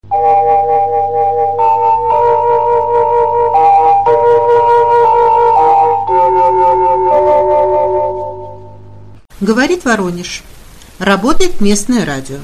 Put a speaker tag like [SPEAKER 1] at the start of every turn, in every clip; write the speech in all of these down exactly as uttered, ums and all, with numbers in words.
[SPEAKER 1] Говорит Воронеж. Работает местное радио.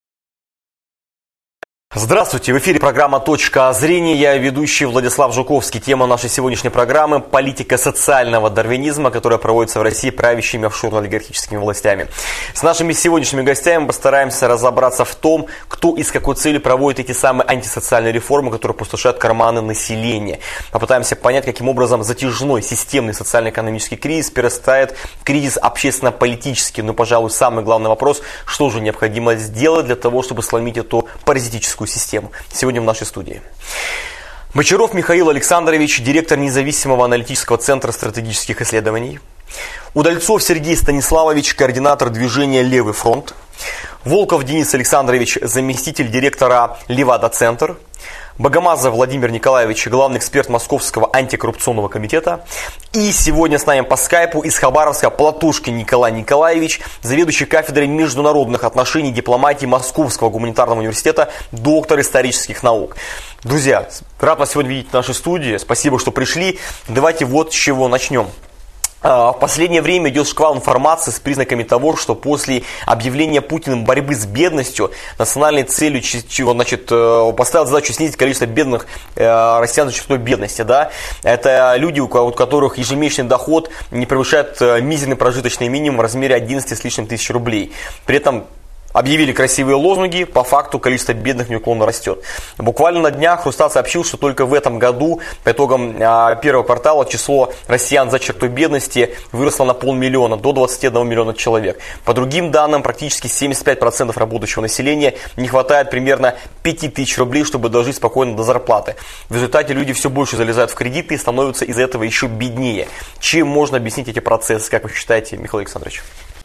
[SPEAKER 2] Здравствуйте, в эфире программа «Точка зрения». Я ведущий Владислав Жуковский. Тема нашей сегодняшней программы – политика социального дарвинизма, которая проводится в России правящими офшорно-олигархическими властями. С нашими сегодняшними гостями постараемся разобраться в том, кто и с какой целью проводит эти самые антисоциальные реформы, которые опустошают карманы населения. Попытаемся понять, каким образом затяжной системный социально-экономический кризис перерастает в кризис общественно-политический. Но, пожалуй, самый главный вопрос – что же необходимо сделать для того, чтобы сломить эту паразитическую систему. Сегодня в нашей студии Бочаров Михаил Александрович, директор независимого аналитического центра стратегических исследований. Удальцов Сергей Станиславович, координатор движения «Левый фронт». Волков Денис Александрович, заместитель директора «Левада-центр». Богомазов Владимир Николаевич, главный эксперт Московского антикоррупционного комитета. И сегодня с нами по скайпу из Хабаровска Платушкин Николай Николаевич, заведующий кафедрой международных отношений и дипломатии Московского гуманитарного университета, доктор исторических наук. Друзья, рад вас сегодня видеть в нашей студии. Спасибо, что пришли. Давайте вот с чего начнем. В последнее время идет шквал информации с признаками того, что после объявления Путиным борьбы с бедностью национальной целью значит, поставил задачу снизить количество бедных россиян за частотой бедности. Да? Это люди, у которых ежемесячный доход не превышает мизерный прожиточный минимум в размере одиннадцать с лишним тысяч рублей. При этом объявили красивые лозунги, по факту количество бедных неуклонно растет. Буквально на днях Росстат сообщил, что только в этом году, по итогам первого квартала, число россиян за чертой бедности выросло на полмиллиона, до двадцати одного миллиона человек. По другим данным, практически семьдесят пять процентов работающего населения не хватает примерно пяти тысяч рублей, чтобы дожить спокойно до зарплаты. В результате люди все больше залезают в кредиты и становятся из-за этого еще беднее. Чем можно объяснить эти процессы, как вы считаете, Михаил Александрович?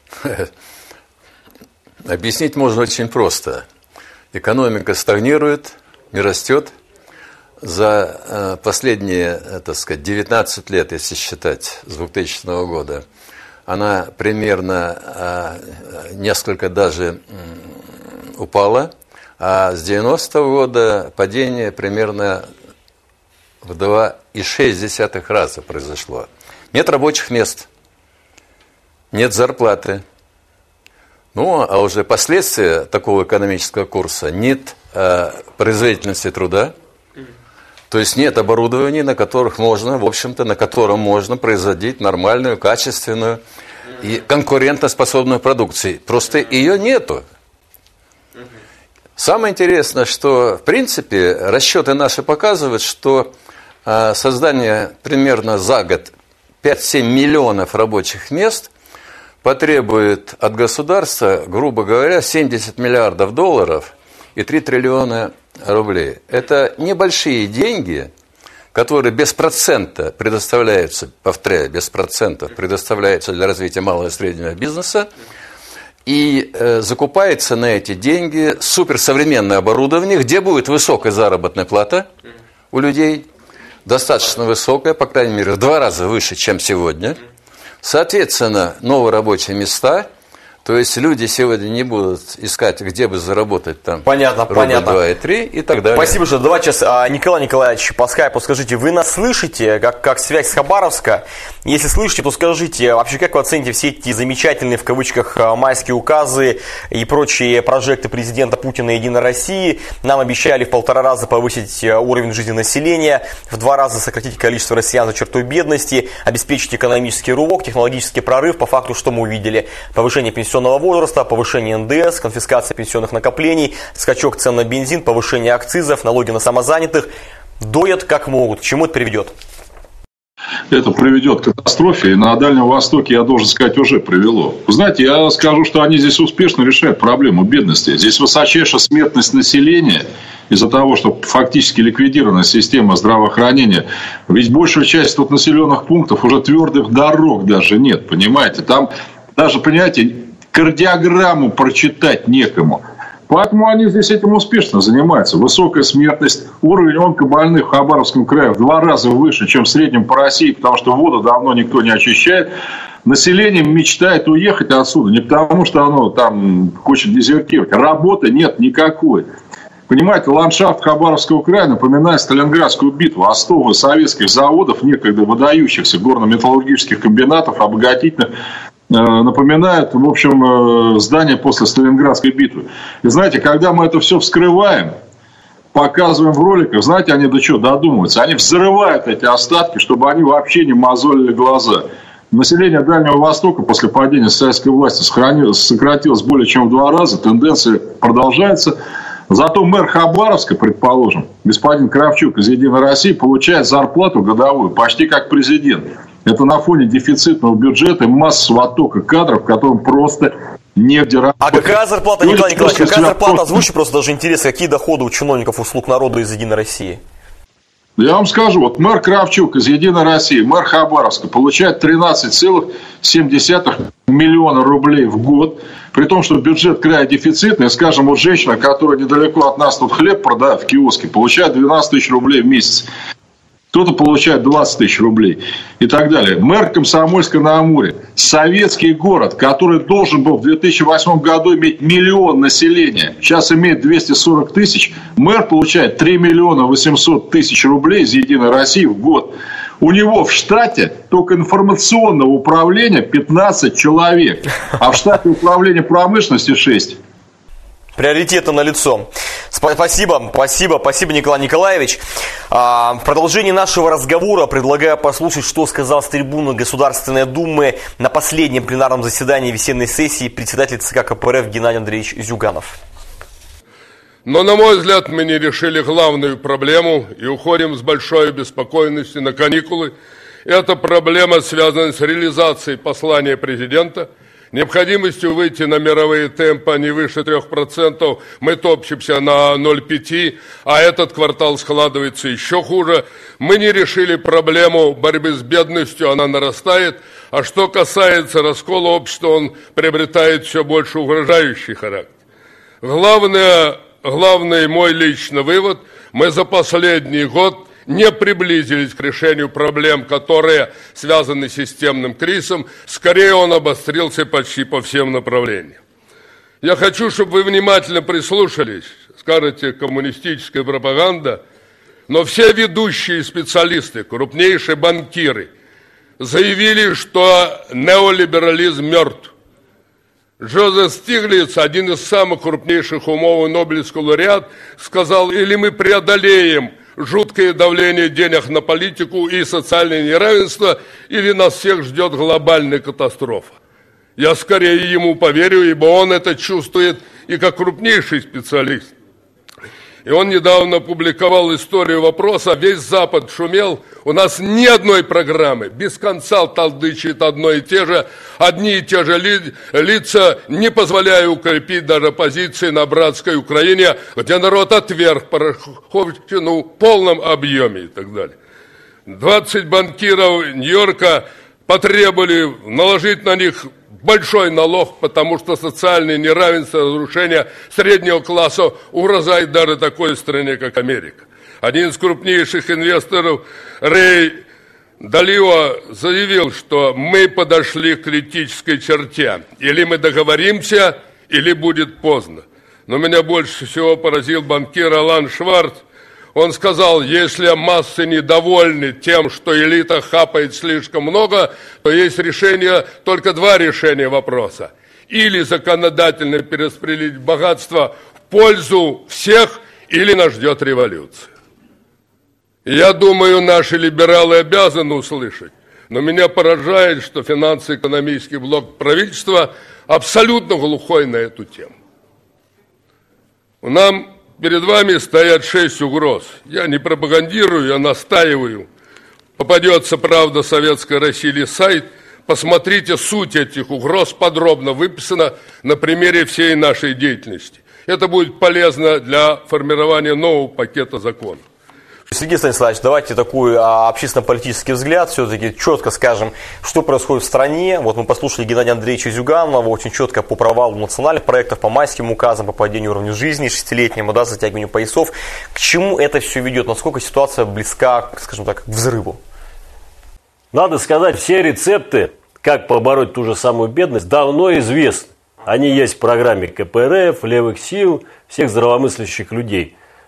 [SPEAKER 3] Объяснить можно очень просто. Экономика стагнирует, не растет. За последние, так сказать, девятнадцать лет, если считать, с двухтысячного года, она примерно несколько даже упала, а с девяностого года падение примерно в два и шесть десятых раза произошло. Нет рабочих мест, нет зарплаты. Ну, а уже последствия такого экономического курса: нет э, производительности труда, то есть нет оборудования, на которых можно, в общем-то, на котором можно производить нормальную, качественную и конкурентоспособную продукцию. Просто ее нету. Самое интересное, что, в принципе, расчеты наши показывают, что э, создание примерно за год пять-семь миллионов рабочих мест потребует от государства, грубо говоря, семьдесят миллиардов долларов и три триллиона рублей. Это небольшие деньги, которые без процента предоставляются, повторяю, без процентов предоставляются для развития малого и среднего бизнеса, и э, закупается на эти деньги суперсовременное оборудование, где будет высокая заработная плата у людей, достаточно высокая, по крайней мере, в два раза выше, чем сегодня. Соответственно, новые рабочие места, то есть люди сегодня не будут искать, где бы заработать там
[SPEAKER 2] понятно,
[SPEAKER 3] рубль
[SPEAKER 2] понятно.
[SPEAKER 3] два и три и так далее.
[SPEAKER 2] Спасибо, что давайте сейчас, Николай Николаевич, по скайпу скажите, вы нас слышите, как, как связь с Хабаровска? Если слышите, то скажите, вообще как вы оцените все эти замечательные, в кавычках, майские указы и прочие прожекты президента Путина и Единой России? Нам обещали в полтора раза повысить уровень жизни населения, в два раза сократить количество россиян за чертой бедности, обеспечить экономический рывок, технологический прорыв. По факту, что мы увидели? Повышение пенсионного возраста, повышение эн дэ эс, конфискация пенсионных накоплений, скачок цен на бензин, повышение акцизов, налоги на самозанятых. Доят как могут. К чему это приведет?
[SPEAKER 4] Это приведет к катастрофе, и на Дальнем Востоке, я должен сказать, уже привело. Вы знаете, я скажу, что они здесь успешно решают проблему бедности. Здесь высочайшая смертность населения из-за того, что фактически ликвидирована система здравоохранения. Ведь большая часть тут населенных пунктов уже твердых дорог даже нет, понимаете? Там даже, понимаете, кардиограмму прочитать некому. Поэтому они здесь этим успешно занимаются. Высокая смертность, уровень онкобольных в Хабаровском крае в два раза выше, чем в среднем по России, потому что воду давно никто не очищает. Население мечтает уехать отсюда не потому, что оно там хочет дезертировать. Работы нет никакой. Понимаете, ландшафт Хабаровского края напоминает Сталинградскую битву. Остовы советских заводов, некогда выдающихся горно-металлургических комбинатов, обогатительных, напоминает, в общем, здание после Сталинградской битвы. И знаете, когда мы это все вскрываем, показываем в роликах, знаете, они до чего додумываются? Они взрывают эти остатки, чтобы они вообще не мозолили глаза. Население Дальнего Востока после падения советской власти сократилось более чем в два раза, тенденция продолжается. Зато мэр Хабаровска, предположим, господин Кравчук из «Единой России» получает зарплату годовую почти как президент. Это на фоне дефицитного бюджета и массового оттока кадров, которым просто негде работать.
[SPEAKER 2] А какая зарплата, Николай Николаевич, какая зарплата? Озвучи просто даже интересно, какие доходы у чиновников, у слуг народа из «Единой России»?
[SPEAKER 4] Я вам скажу, вот мэр Кравчук из «Единой России», мэр Хабаровска получает тринадцать целых семь десятых миллиона рублей в год, при том, что бюджет края дефицитный. Скажем, вот женщина, которая недалеко от нас тут хлеб продает в киоске, получает двенадцать тысяч рублей в месяц. Кто-то получает двадцать тысяч рублей и так далее. Мэр Комсомольска-на-Амуре, советский город, который должен был в две тысячи восьмом году иметь миллион населения, сейчас имеет двести сорок тысяч, мэр получает три миллиона восемьсот тысяч рублей из «Единой России» в год. У него в штате только информационного управления пятнадцать человек, а в штате управления промышленности шесть.
[SPEAKER 2] Приоритеты налицо. Спасибо, спасибо, спасибо, Николай Николаевич. В продолжении нашего разговора предлагаю послушать, что сказал с трибуны Государственной Думы на последнем пленарном заседании весенней сессии председатель ЦК КПРФ Геннадий Андреевич Зюганов.
[SPEAKER 5] Но, на мой взгляд, мы не решили главную проблему и уходим с большой обеспокоенностью на каникулы. Эта проблема связана с реализацией послания президента, необходимостью выйти на мировые темпы не выше трех процентов, мы топчемся на ноль целых пять десятых, а этот квартал складывается еще хуже. Мы не решили проблему борьбы с бедностью, она нарастает. А что касается раскола общества, он приобретает все больше угрожающий характер. Главное, главный мой личный вывод, мы за последний год не приблизились к решению проблем, которые связаны с системным кризисом. Скорее, он обострился почти по всем направлениям. Я хочу, чтобы вы внимательно прислушались. Скажете, коммунистическая пропаганда. Но все ведущие специалисты, крупнейшие банкиры, заявили, что неолиберализм мертв. Джозеф Стиглиц, один из самых крупнейших умов и Нобелевский лауреат, сказал, или мы преодолеем жуткое давление денег на политику и социальное неравенство, или нас всех ждет глобальная катастрофа. Я скорее ему поверю, ибо он это чувствует и как крупнейший специалист. И он недавно публиковал историю вопроса, весь Запад шумел, у нас ни одной программы, без конца толдычит одно и те же, одни и те же ли, лица, не позволяя укрепить даже позиции на братской Украине, где народ отверг Пороховщину в полном объеме и так далее. двадцать банкиров Нью-Йорка потребовали наложить на них большой налог, потому что социальное неравенство, разрушение среднего класса угрожает даже такой стране, как Америка. Один из крупнейших инвесторов, Рэй Далио, заявил, что мы подошли к критической черте. Или мы договоримся, или будет поздно. Но меня больше всего поразил банкир Алан Шварц. Он сказал, если массы недовольны тем, что элита хапает слишком много, то есть решение, только два решения вопроса. Или законодательно перераспределить богатство в пользу всех, или нас ждет революция. И я думаю, наши либералы обязаны услышать. Но меня поражает, что финансово-экономический блок правительства абсолютно глухой на эту тему. Нам перед вами стоят шесть угроз. Я не пропагандирую, я настаиваю. Попадется «Правда Советской России» или сайт. Посмотрите, суть этих угроз подробно выписана на примере всей нашей деятельности. Это будет полезно для формирования нового пакета законов.
[SPEAKER 2] Сергей Станиславович, давайте такой а, общественно-политический взгляд, все-таки четко скажем, что происходит в стране. Вот мы послушали Геннадия Андреевича Зюганова очень четко по провалу национальных проектов, по майским указам, по падению уровня жизни шестилетнему, да, затягиванию поясов. К чему это все ведет? Насколько ситуация близка, скажем так, к взрыву?
[SPEAKER 6] Надо сказать, все рецепты, как побороть ту же самую бедность, давно известны. Они есть в программе ка пэ эр эф, левых сил, всех здравомыслящих людей.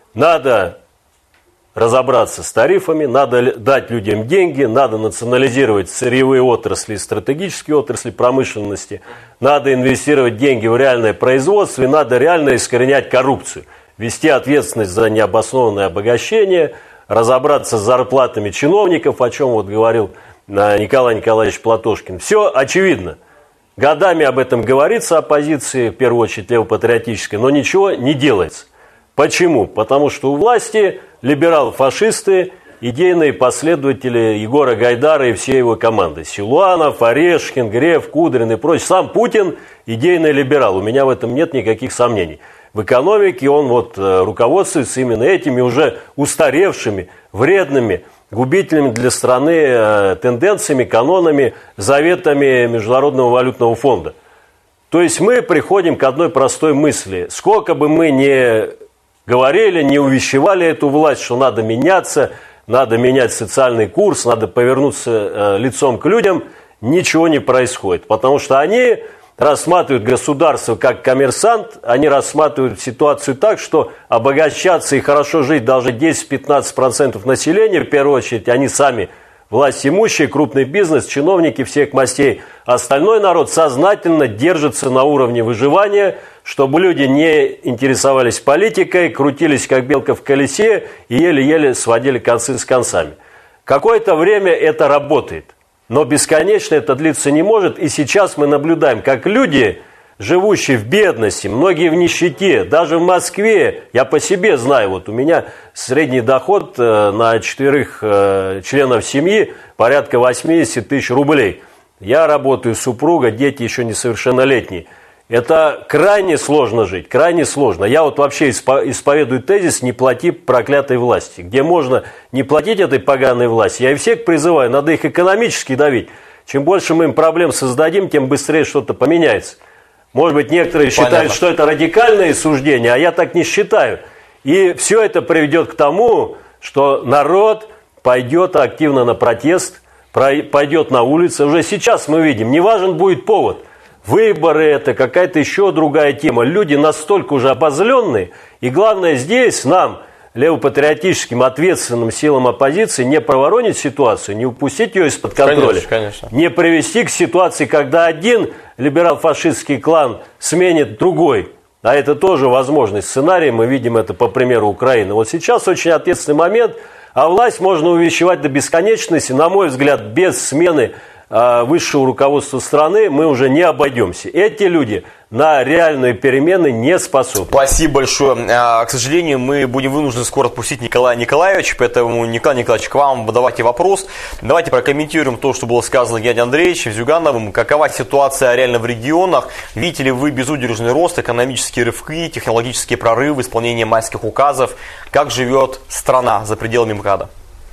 [SPEAKER 6] Надо разобраться с тарифами, надо дать людям деньги, надо национализировать сырьевые отрасли, стратегические отрасли промышленности, надо инвестировать деньги в реальное производство и надо реально искоренять коррупцию, ввести ответственность за необоснованное обогащение, разобраться с зарплатами чиновников, о чем вот говорил Николай Николаевич Платошкин. Все очевидно. Годами об этом говорится оппозиции, в первую очередь левопатриотической, но ничего не делается. Почему? Потому что у власти либерал-фашисты, идейные последователи Егора Гайдара и всей его команды. Силуанов, Орешкин, Греф, Кудрин и прочее. Сам Путин идейный либерал. У меня в этом нет никаких сомнений. В экономике он вот руководствуется именно этими уже устаревшими, вредными, губительными для страны тенденциями, канонами, заветами Международного валютного фонда. То есть мы приходим к одной простой мысли. Сколько бы мы ни говорили, не увещевали эту власть, что надо меняться, надо менять социальный курс, надо повернуться э, лицом к людям, ничего не происходит. Потому что они рассматривают государство как коммерсант, они рассматривают ситуацию так, что обогащаться и хорошо жить должны десять-пятнадцать процентов населения, в первую очередь они сами власть имущие, крупный бизнес, чиновники всех мастей. Остальной народ сознательно держится на уровне выживания, чтобы люди не интересовались политикой, крутились как белка в колесе и еле-еле сводили концы с концами. Какое-то время это работает, но бесконечно это длиться не может. И сейчас мы наблюдаем, как люди, живущие в бедности, многие в нищете, даже в Москве, я по себе знаю, вот у меня средний доход на четверых членов семьи порядка восемьдесят тысяч рублей. Я работаю, супруга, дети еще несовершеннолетние. Это крайне сложно жить, крайне сложно. Я вот вообще исповедую тезис «не плати проклятой власти». Где можно не платить этой поганой власти, я и всех призываю, надо их экономически давить. Чем больше мы им проблем создадим, тем быстрее что-то поменяется. Может быть, некоторые Понятно. считают, что это радикальные суждения, а я так не считаю. И все это приведет к тому, что народ пойдет активно на протест, пойдет на улицы. Уже сейчас мы видим, не важен будет повод. Выборы это, какая-то еще другая тема. Люди настолько уже обозленные. И главное здесь нам, левопатриотическим, ответственным силам оппозиции, не проворонить ситуацию, не упустить ее из-под контроля. Конечно, конечно. Не привести к ситуации, когда один либерал-фашистский клан сменит другой. А это тоже возможный сценарий, мы видим это по примеру Украины. Вот сейчас очень ответственный момент, а власть можно увещевать до бесконечности. На мой взгляд, без смены высшего руководства страны мы уже не обойдемся. Эти люди на реальные перемены не способны.
[SPEAKER 2] Спасибо большое. К сожалению, мы будем вынуждены скоро отпустить Николая Николаевича, поэтому, Николай Николаевич, к вам давайте вопрос. Давайте прокомментируем то, что было сказано Геннадием Андреевичем Зюгановым. Какова ситуация реально в регионах? Видите ли вы безудержный рост, экономические рывки, технологические прорывы, исполнение майских указов? Как живет страна за пределами МКАДа?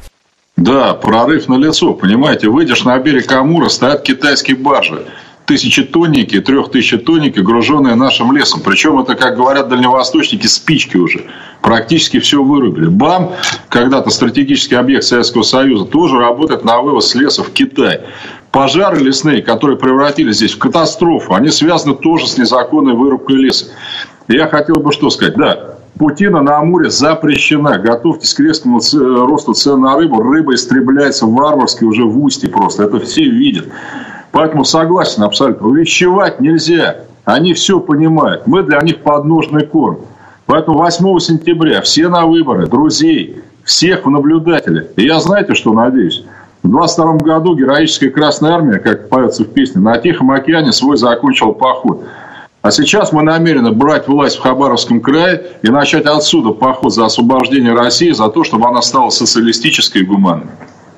[SPEAKER 4] Да, прорыв налицо, понимаете, выйдешь на берег Амура, стоят китайские баржи, тысячетонники, трехтысячетонники, груженные нашим лесом. Причем это, как говорят дальневосточники, спички уже. Практически все вырубили. БАМ, когда-то стратегический объект Советского Союза, тоже работает на вывоз леса в Китай. Пожары лесные, которые превратились здесь в катастрофу, они связаны тоже с незаконной вырубкой леса. Я хотел бы что сказать, да. Путина на Амуре запрещена. Готовьтесь к резкому росту цен на рыбу. Рыба истребляется варварски уже в устье просто. Это все видят. Поэтому согласен абсолютно. Увещевать нельзя. Они все понимают. Мы для них подножный корм. Поэтому восьмого сентября все на выборы. Друзей. Всех в наблюдатели. И я знаете, что надеюсь? В двадцать втором году героическая Красная Армия, как поется в песне, на Тихом океане свой закончил поход. А сейчас мы намерены брать власть в Хабаровском крае и начать отсюда поход за освобождение России, за то, чтобы она стала социалистической и гуманной.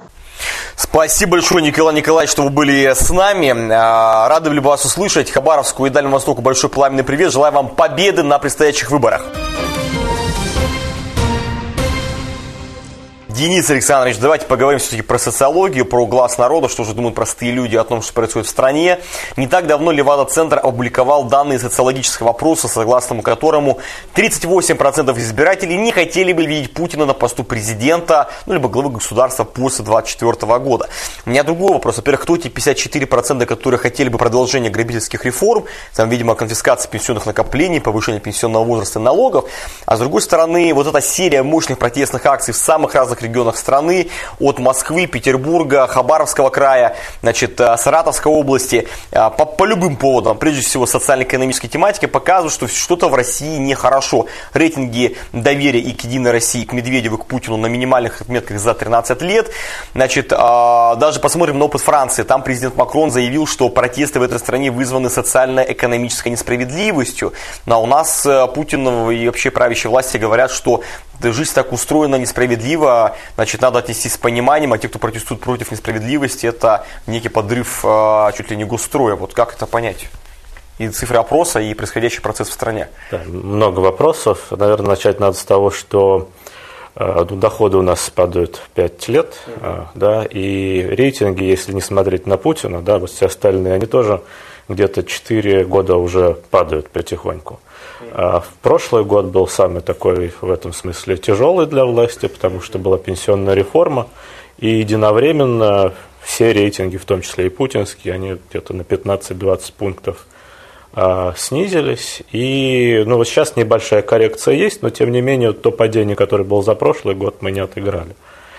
[SPEAKER 2] Спасибо большое, Николай Николаевич, что вы были с нами. Рады были бы вас услышать. Хабаровску и Дальнему Востоку большой пламенный привет. Желаю вам победы на предстоящих выборах. Денис Александрович, давайте поговорим все-таки про социологию, про глаз народа, что же думают простые люди о том, что происходит в стране. Не так давно Левада-центр опубликовал данные социологического опроса, согласно которому тридцать восемь процентов избирателей не хотели бы видеть Путина на посту президента, ну, либо главы государства после двадцать четвёртого года. У меня другой вопрос. Во-первых, кто эти пятьдесят четыре процента, которые хотели бы продолжения грабительских реформ, там, видимо, конфискация пенсионных накоплений, повышение пенсионного возраста и налогов, а с другой стороны, вот эта серия мощных протестных акций в самых разных регионах страны, от Москвы, Петербурга, Хабаровского края, значит, Саратовской области, по, по любым поводам, прежде всего социально-экономической тематике, показывают, что что-то в России нехорошо. Рейтинги доверия и к Единой России, и к Медведеву, и к Путину на минимальных отметках за тринадцать лет. Значит, даже посмотрим на опыт Франции. Там президент Макрон заявил, что протесты в этой стране вызваны социально-экономической несправедливостью. Но у нас Путин и вообще правящие власти говорят, что жизнь так устроена несправедливо, значит, надо отнестись с пониманием, а те, кто протестует против несправедливости, это некий подрыв э, чуть ли не госстроя. Вот как это понять? И цифры опроса, и происходящий процесс в стране.
[SPEAKER 7] Да, много вопросов. Наверное, начать надо с того, что э, доходы у нас падают пять лет, э, да, и рейтинги, если не смотреть на Путина, да, вот все остальные, они тоже где-то четыре года уже падают потихоньку. А в прошлый год был самый такой в этом смысле тяжелый для власти, потому что была пенсионная реформа, и единовременно все рейтинги, в том числе и путинские, они где-то на пятнадцать-двадцать пунктов а, снизились. И ну, вот сейчас небольшая коррекция есть, но тем не менее то падение, которое было за прошлый год, мы не отыграли.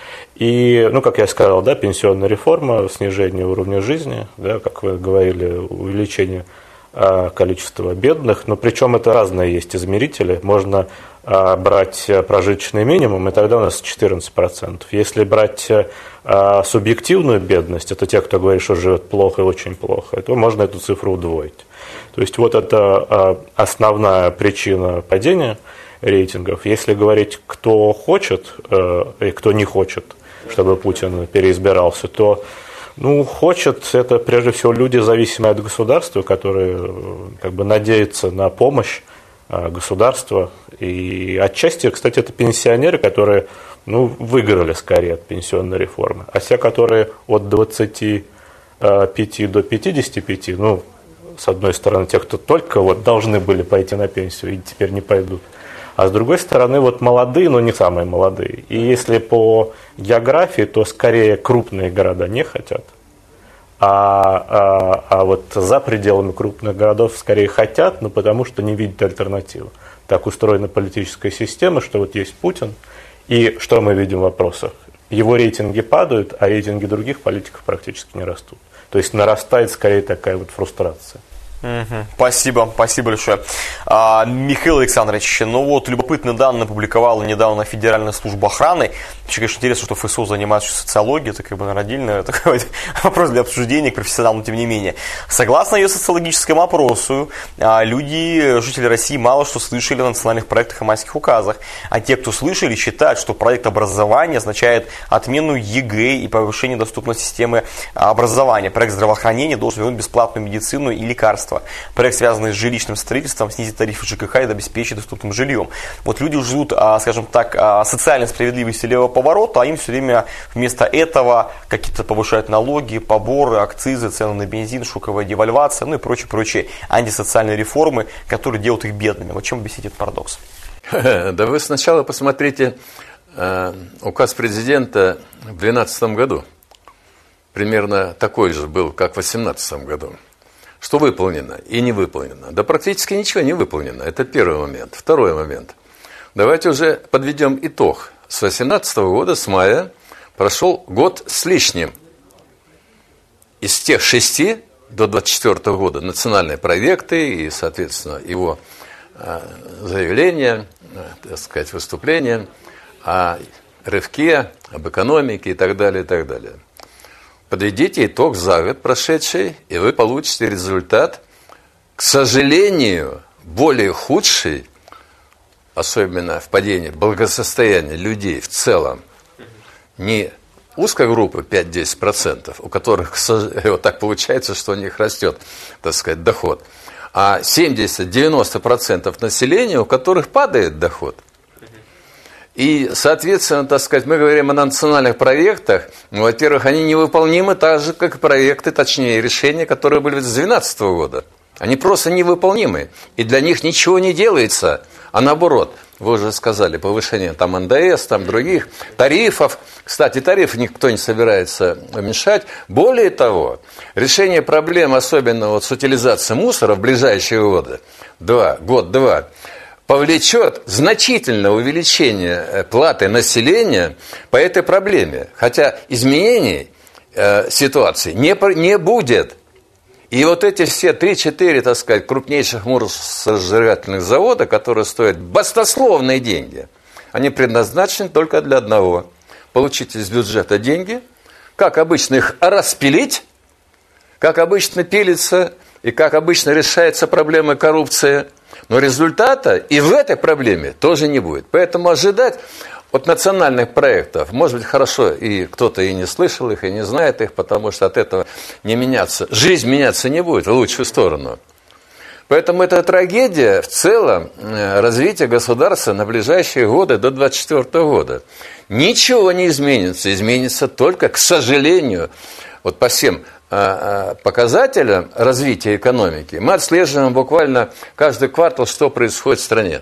[SPEAKER 7] И, ну, как я сказал, да, пенсионная реформа, снижение уровня жизни, да, как вы говорили, увеличение количество бедных, но причем это разные есть измерители. Можно а, брать прожиточный минимум, и тогда у нас четырнадцать процентов. Если брать а, субъективную бедность, это те, кто говорит, что живет плохо и очень плохо, то можно эту цифру удвоить. То есть вот это а, основная причина падения рейтингов. Если говорить, кто хочет а, и кто не хочет, чтобы Путин переизбирался, то ну, хочет, это прежде всего люди, зависимые от государства, которые как бы надеются на помощь государства. И отчасти, кстати, это пенсионеры, которые ну, выиграли скорее от пенсионной реформы. А те, которые от двадцати пяти до пятидесяти пяти, ну, с одной стороны, те, кто только вот должны были пойти на пенсию и теперь не пойдут. А с другой стороны, вот молодые, но не самые молодые. И если по географии, то скорее крупные города не хотят. А, а, а вот за пределами крупных городов скорее хотят, но потому что не видят альтернативы. Так устроена политическая система, что вот есть Путин, и что мы видим в вопросах? Его рейтинги падают, а рейтинги других политиков практически не растут. То есть нарастает скорее такая вот фрустрация.
[SPEAKER 2] Угу. Спасибо, спасибо большое. А, Михаил Александрович, ну вот любопытные данные опубликовала недавно Федеральная служба охраны. Вообще, конечно, интересно, что ФСО занимается социологией, это как бы родильный такой вопрос для обсуждения к профессионалам, но тем не менее. Согласно ее социологическому опросу, люди, жители России, мало что слышали о национальных проектах и майских указах. А те, кто слышали, считают, что проект образования означает отмену ЕГЭ и повышение доступности системы образования. Проект здравоохранения должен вернуть бесплатную медицину и лекарства. Проект, связанный с жилищным строительством, снизит тарифы ЖКХ и обеспечит доступным жильем. Вот люди ждут, скажем так, социальной справедливости левого поворота, а им все время вместо этого какие-то повышают налоги, поборы, акцизы, цены на бензин, шоковая девальвация, ну и прочие-прочие антисоциальные реформы, которые делают их бедными. Вот чем объяснить этот парадокс?
[SPEAKER 3] Да вы сначала посмотрите э, указ президента в две тысячи двенадцатом году. Примерно такой же был, как в две тысячи восемнадцатом году. Что выполнено и не выполнено? Да практически ничего не выполнено. Это первый момент. Второй момент. Давайте уже подведем итог. С две тысячи восемнадцатого года, с мая, прошел год с лишним. Из тех шести до двадцать четвёртого года национальные проекты и, соответственно, его э, заявления, э, так сказать, выступления о рывке, об экономике и так далее, и так далее. Подведите итог за год прошедший, и вы получите результат, к сожалению, более худший, особенно в падении благосостояния людей в целом, не узкой группы пять-десять процентов, у которых вот так получается, что у них растет, так сказать, доход, а семьдесят-девяносто процентов населения, у которых падает доход. И, соответственно, так сказать, мы говорим о национальных проектах. Ну, во-первых, они невыполнимы так же, как и проекты, точнее, решения, которые были с две тысячи двенадцатого года. Они просто невыполнимы. И для них ничего не делается. А наоборот, вы уже сказали, повышение там эн дэ эс, там других тарифов. Кстати, тарифы никто не собирается уменьшать. Более того, решение проблем, особенно вот с утилизацией мусора в ближайшие годы, два, год-два, повлечет значительное увеличение платы населения по этой проблеме. Хотя изменений э, ситуации не, не будет. И вот эти все три-четыре, так сказать, крупнейших мусоросжигательных завода, которые стоят баснословные деньги, они предназначены только для одного. Получить из бюджета деньги, как обычно их распилить, как обычно пилится и как обычно решается проблема коррупции. Но результата и в этой проблеме тоже не будет. Поэтому ожидать от национальных проектов, может быть, хорошо, и кто-то и не слышал их, и не знает их, потому что от этого не меняться, жизнь меняться не будет в лучшую сторону. Поэтому это трагедия в целом развития государства на ближайшие годы до две тысячи двадцать четвёртого года. Ничего не изменится, изменится только, к сожалению, вот по всем показателям развития экономики. Мы отслеживаем буквально каждый квартал, что происходит в стране.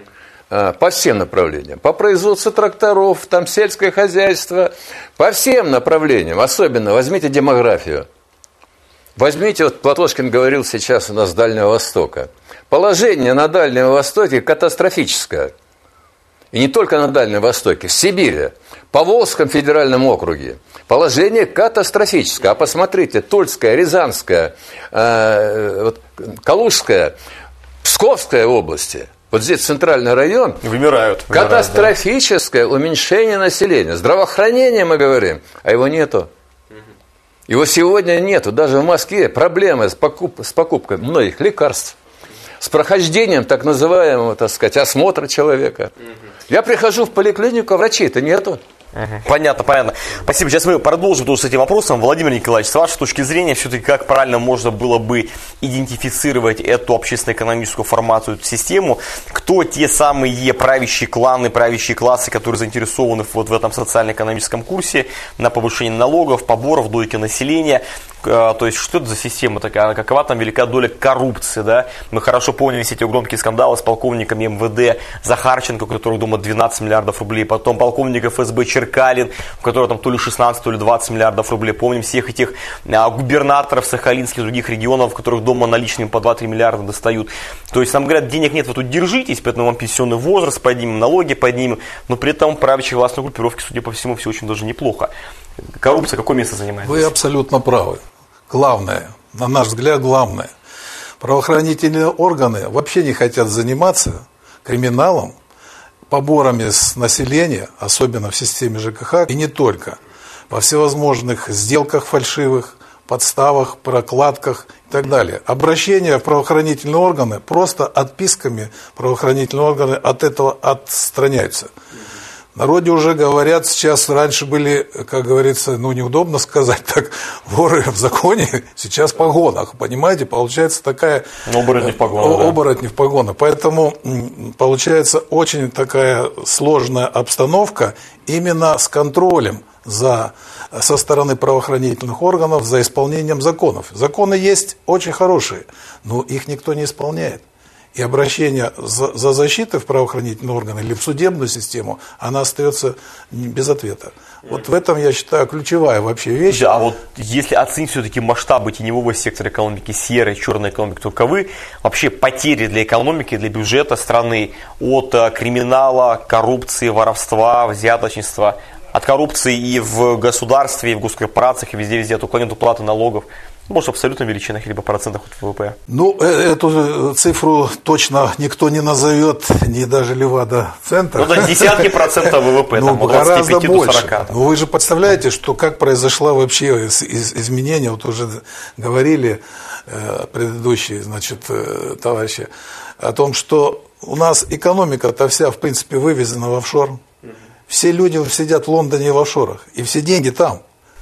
[SPEAKER 3] По всем направлениям. По производству тракторов, там сельское хозяйство, по всем направлениям. Особенно возьмите демографию. Возьмите, вот Платошкин говорил сейчас у нас с Дальнего Востока. Положение на Дальнем Востоке катастрофическое. И не только на Дальнем Востоке, в Сибири, по Волжском федеральном округе. Положение катастрофическое. А посмотрите, Тульская, Рязанская, э, вот, Калужская, Псковская области. Вот здесь центральный район.
[SPEAKER 2] Вымирают. вымирают
[SPEAKER 3] катастрофическое да. уменьшение населения. Здравоохранение мы говорим, а его нету. Его сегодня нету. Даже в Москве проблемы с, покуп, с покупкой многих лекарств. С прохождением так называемого, так сказать, осмотра человека. Я прихожу в поликлинику, а врачей-то нету.
[SPEAKER 2] Понятно, понятно. Спасибо. Сейчас мы продолжим тоже с этим вопросом. Владимир Николаевич, с вашей точки зрения, все-таки как правильно можно было бы идентифицировать эту общественно-экономическую формацию, эту систему? Кто те самые правящие кланы, правящие классы, которые заинтересованы вот в этом социально-экономическом курсе на повышение налогов, поборов, дойки населения? То есть, что это за система такая? Какова там велика доля коррупции, да? Мы хорошо помним все эти громкие скандалы с полковниками эм вэ дэ Захарченко, у которого дома двенадцать миллиардов рублей, потом полковник эф эс бэ Черкалин, у которого там то ли шестнадцать, то ли двадцать миллиардов рублей. Помним всех этих а, губернаторов сахалинских, других регионов, у которых дома наличными по два-три миллиарда достают. То есть, нам говорят, денег нет, вы тут держитесь, поэтому вам пенсионный возраст поднимем, налоги поднимем, но при этом правящие властные группировки, судя по всему, все очень даже неплохо. Коррупция какое место занимает?
[SPEAKER 8] Вы абсолютно правы. Главное, на наш взгляд, главное. Правоохранительные органы вообще не хотят заниматься криминалом, поборами с населения, особенно в системе жэ ка ха, и не только, во всевозможных сделках фальшивых, подставах, прокладках и так далее. Обращения в правоохранительные органы просто отписками правоохранительные органы от этого отстраняются. В народе уже говорят, сейчас раньше были, как говорится, ну неудобно сказать так, воры в законе, сейчас в погонах, понимаете, получается такая...
[SPEAKER 2] Оборотни в погонах.
[SPEAKER 8] Оборотни в погонах, поэтому получается очень такая сложная обстановка именно с контролем за, со стороны правоохранительных органов за исполнением законов. Законы есть очень хорошие, но их никто не исполняет. И обращение за, за защитой в правоохранительные органы или в судебную систему, она остается без ответа. Вот в этом, я считаю, ключевая вообще вещь.
[SPEAKER 2] Да, а вот если оценить все-таки масштабы теневого сектора экономики, серой, черной экономики, то каковы вообще потери для экономики, для бюджета страны от криминала, коррупции, воровства, взяточничества, от коррупции и в государстве, и в госкорпорациях, и везде-везде, от уклонения от уплаты налогов? Может, абсолютно величинах, либо процентах от вэ вэ пэ?
[SPEAKER 8] Ну, эту цифру точно никто не назовет, ни даже Левада-центр.
[SPEAKER 2] Ну, да, десятки процентов вэ вэ пэ,
[SPEAKER 8] ну,
[SPEAKER 2] там, от
[SPEAKER 8] гораздо больше.
[SPEAKER 2] сорока.
[SPEAKER 8] Ну, вы же представляете, что как произошло вообще изменение, вот уже говорили э, предыдущие, значит, э, товарищи, о том, что у нас экономика-то вся, в принципе, вывезена в офшор. Все люди сидят в Лондоне и в офшорах, и все деньги там.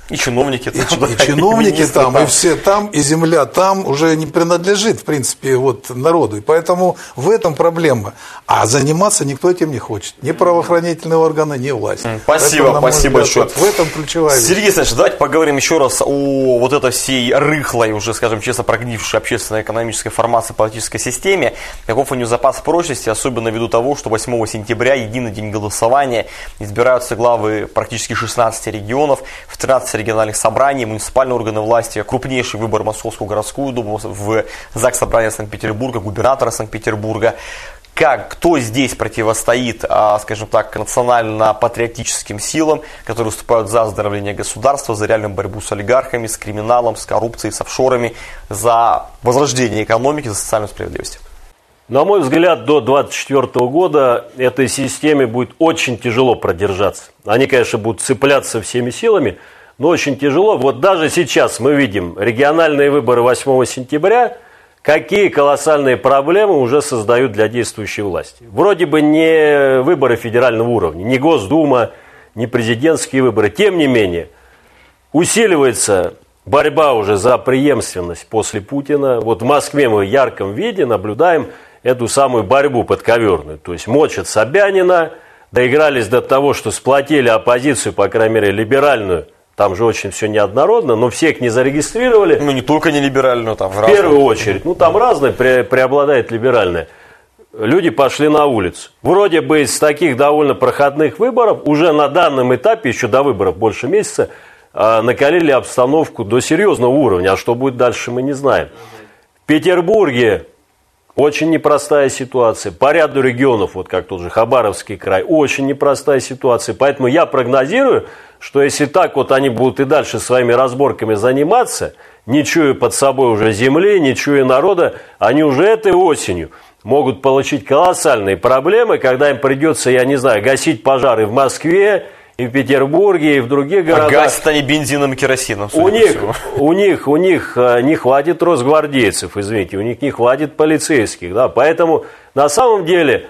[SPEAKER 2] И чиновники
[SPEAKER 8] там. И, и чиновники там, там, и все там, и земля там уже не принадлежит, в принципе, вот народу. И поэтому в этом проблема. А заниматься никто этим не хочет. Ни правоохранительные органы, ни власть.
[SPEAKER 2] Спасибо, поэтому, спасибо большое.
[SPEAKER 8] В этом ключевая вещь.
[SPEAKER 2] Сергей Александрович, давайте поговорим еще раз о вот этой всей рыхлой, уже, скажем честно, прогнившей общественно-экономической формации, политической системе. Каков у нее запас прочности, особенно ввиду того, что восьмого сентября, единый день голосования, избираются главы практически шестнадцати регионов, в тринадцати региональных собраний, муниципальные органы власти, крупнейший выбор Московскую городскую думу, в ЗАГС Собрания Санкт-Петербурга, губернатора Санкт-Петербурга. Как, кто здесь противостоит, скажем так, национально-патриотическим силам, которые выступают за оздоровление государства, за реальную борьбу с олигархами, с криминалом, с коррупцией, с офшорами, за возрождение экономики, за социальную справедливость?
[SPEAKER 6] На мой взгляд, до двадцать четвёртого года этой системе будет очень тяжело продержаться. Они, конечно, будут цепляться всеми силами, но очень тяжело. Вот даже сейчас мы видим региональные выборы восьмого сентября, какие колоссальные проблемы уже создают для действующей власти. Вроде бы не выборы федерального уровня, не Госдума, не президентские выборы. Тем не менее, усиливается борьба уже за преемственность после Путина. Вот в Москве мы в ярком виде наблюдаем эту самую борьбу подковерную. То есть мочат Собянина, доигрались до того, что сплотили оппозицию, по крайней мере, либеральную. Там же очень все неоднородно, но всех не зарегистрировали.
[SPEAKER 2] Ну, не только не либеральную, там
[SPEAKER 6] в разные. первую очередь. Ну, там разное пре- преобладает либеральное. Люди пошли на улицу. Вроде бы из таких довольно проходных выборов уже на данном этапе, еще до выборов больше месяца, э, накалили обстановку до серьезного уровня. А что будет дальше, мы не знаем. В Петербурге очень непростая ситуация. По ряду регионов, вот как тот же Хабаровский край, очень непростая ситуация. Поэтому я прогнозирую, что если так вот они будут и дальше своими разборками заниматься, не чуя под собой уже земли, не чуя народа, они уже этой осенью могут получить колоссальные проблемы, когда им придется, я не знаю, гасить пожары в Москве, и в Петербурге, и в других городах.
[SPEAKER 2] А гасят они бензином и керосином,
[SPEAKER 6] у них, у них, у них не хватит росгвардейцев, извините, у них не хватит полицейских. Да? Поэтому на самом деле,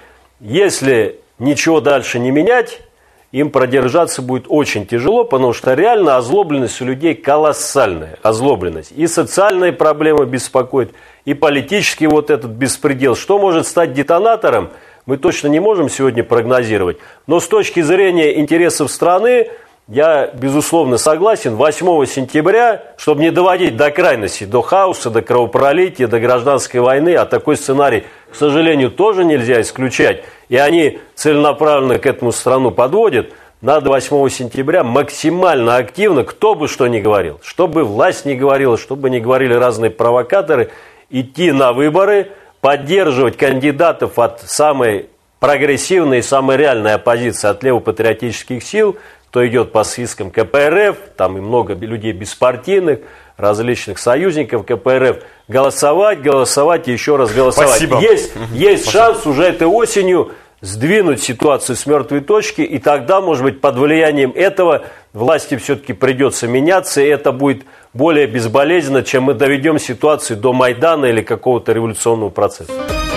[SPEAKER 6] если ничего дальше не менять, им продержаться будет очень тяжело, потому что реально озлобленность у людей колоссальная. Озлобленность. И социальные проблемы беспокоят, и политический вот этот беспредел. Что может стать детонатором, мы точно не можем сегодня прогнозировать. Но с точки зрения интересов страны, я, безусловно, согласен. восьмого сентября, чтобы не доводить до крайности, до хаоса, до кровопролития, до гражданской войны, а такой сценарий, к сожалению, тоже нельзя исключать, и они целенаправленно к этому страну подводят, надо восьмого сентября максимально активно, кто бы что ни говорил, что бы власть ни говорила, что бы ни говорили разные провокаторы, идти на выборы, поддерживать кандидатов от самой прогрессивной и самой реальной оппозиции, от левопатриотических сил, кто идет по спискам ка пэ эр эф, там и много людей беспартийных, различных союзников ка пэ эр эф, голосовать, голосовать и еще раз голосовать.
[SPEAKER 2] Спасибо.
[SPEAKER 6] Есть, есть шанс уже этой осенью сдвинуть ситуацию с мертвой точки, и тогда, может быть, под влиянием этого власти все-таки придется меняться, и это будет более безболезненно, чем мы доведем ситуацию до Майдана или какого-то революционного процесса.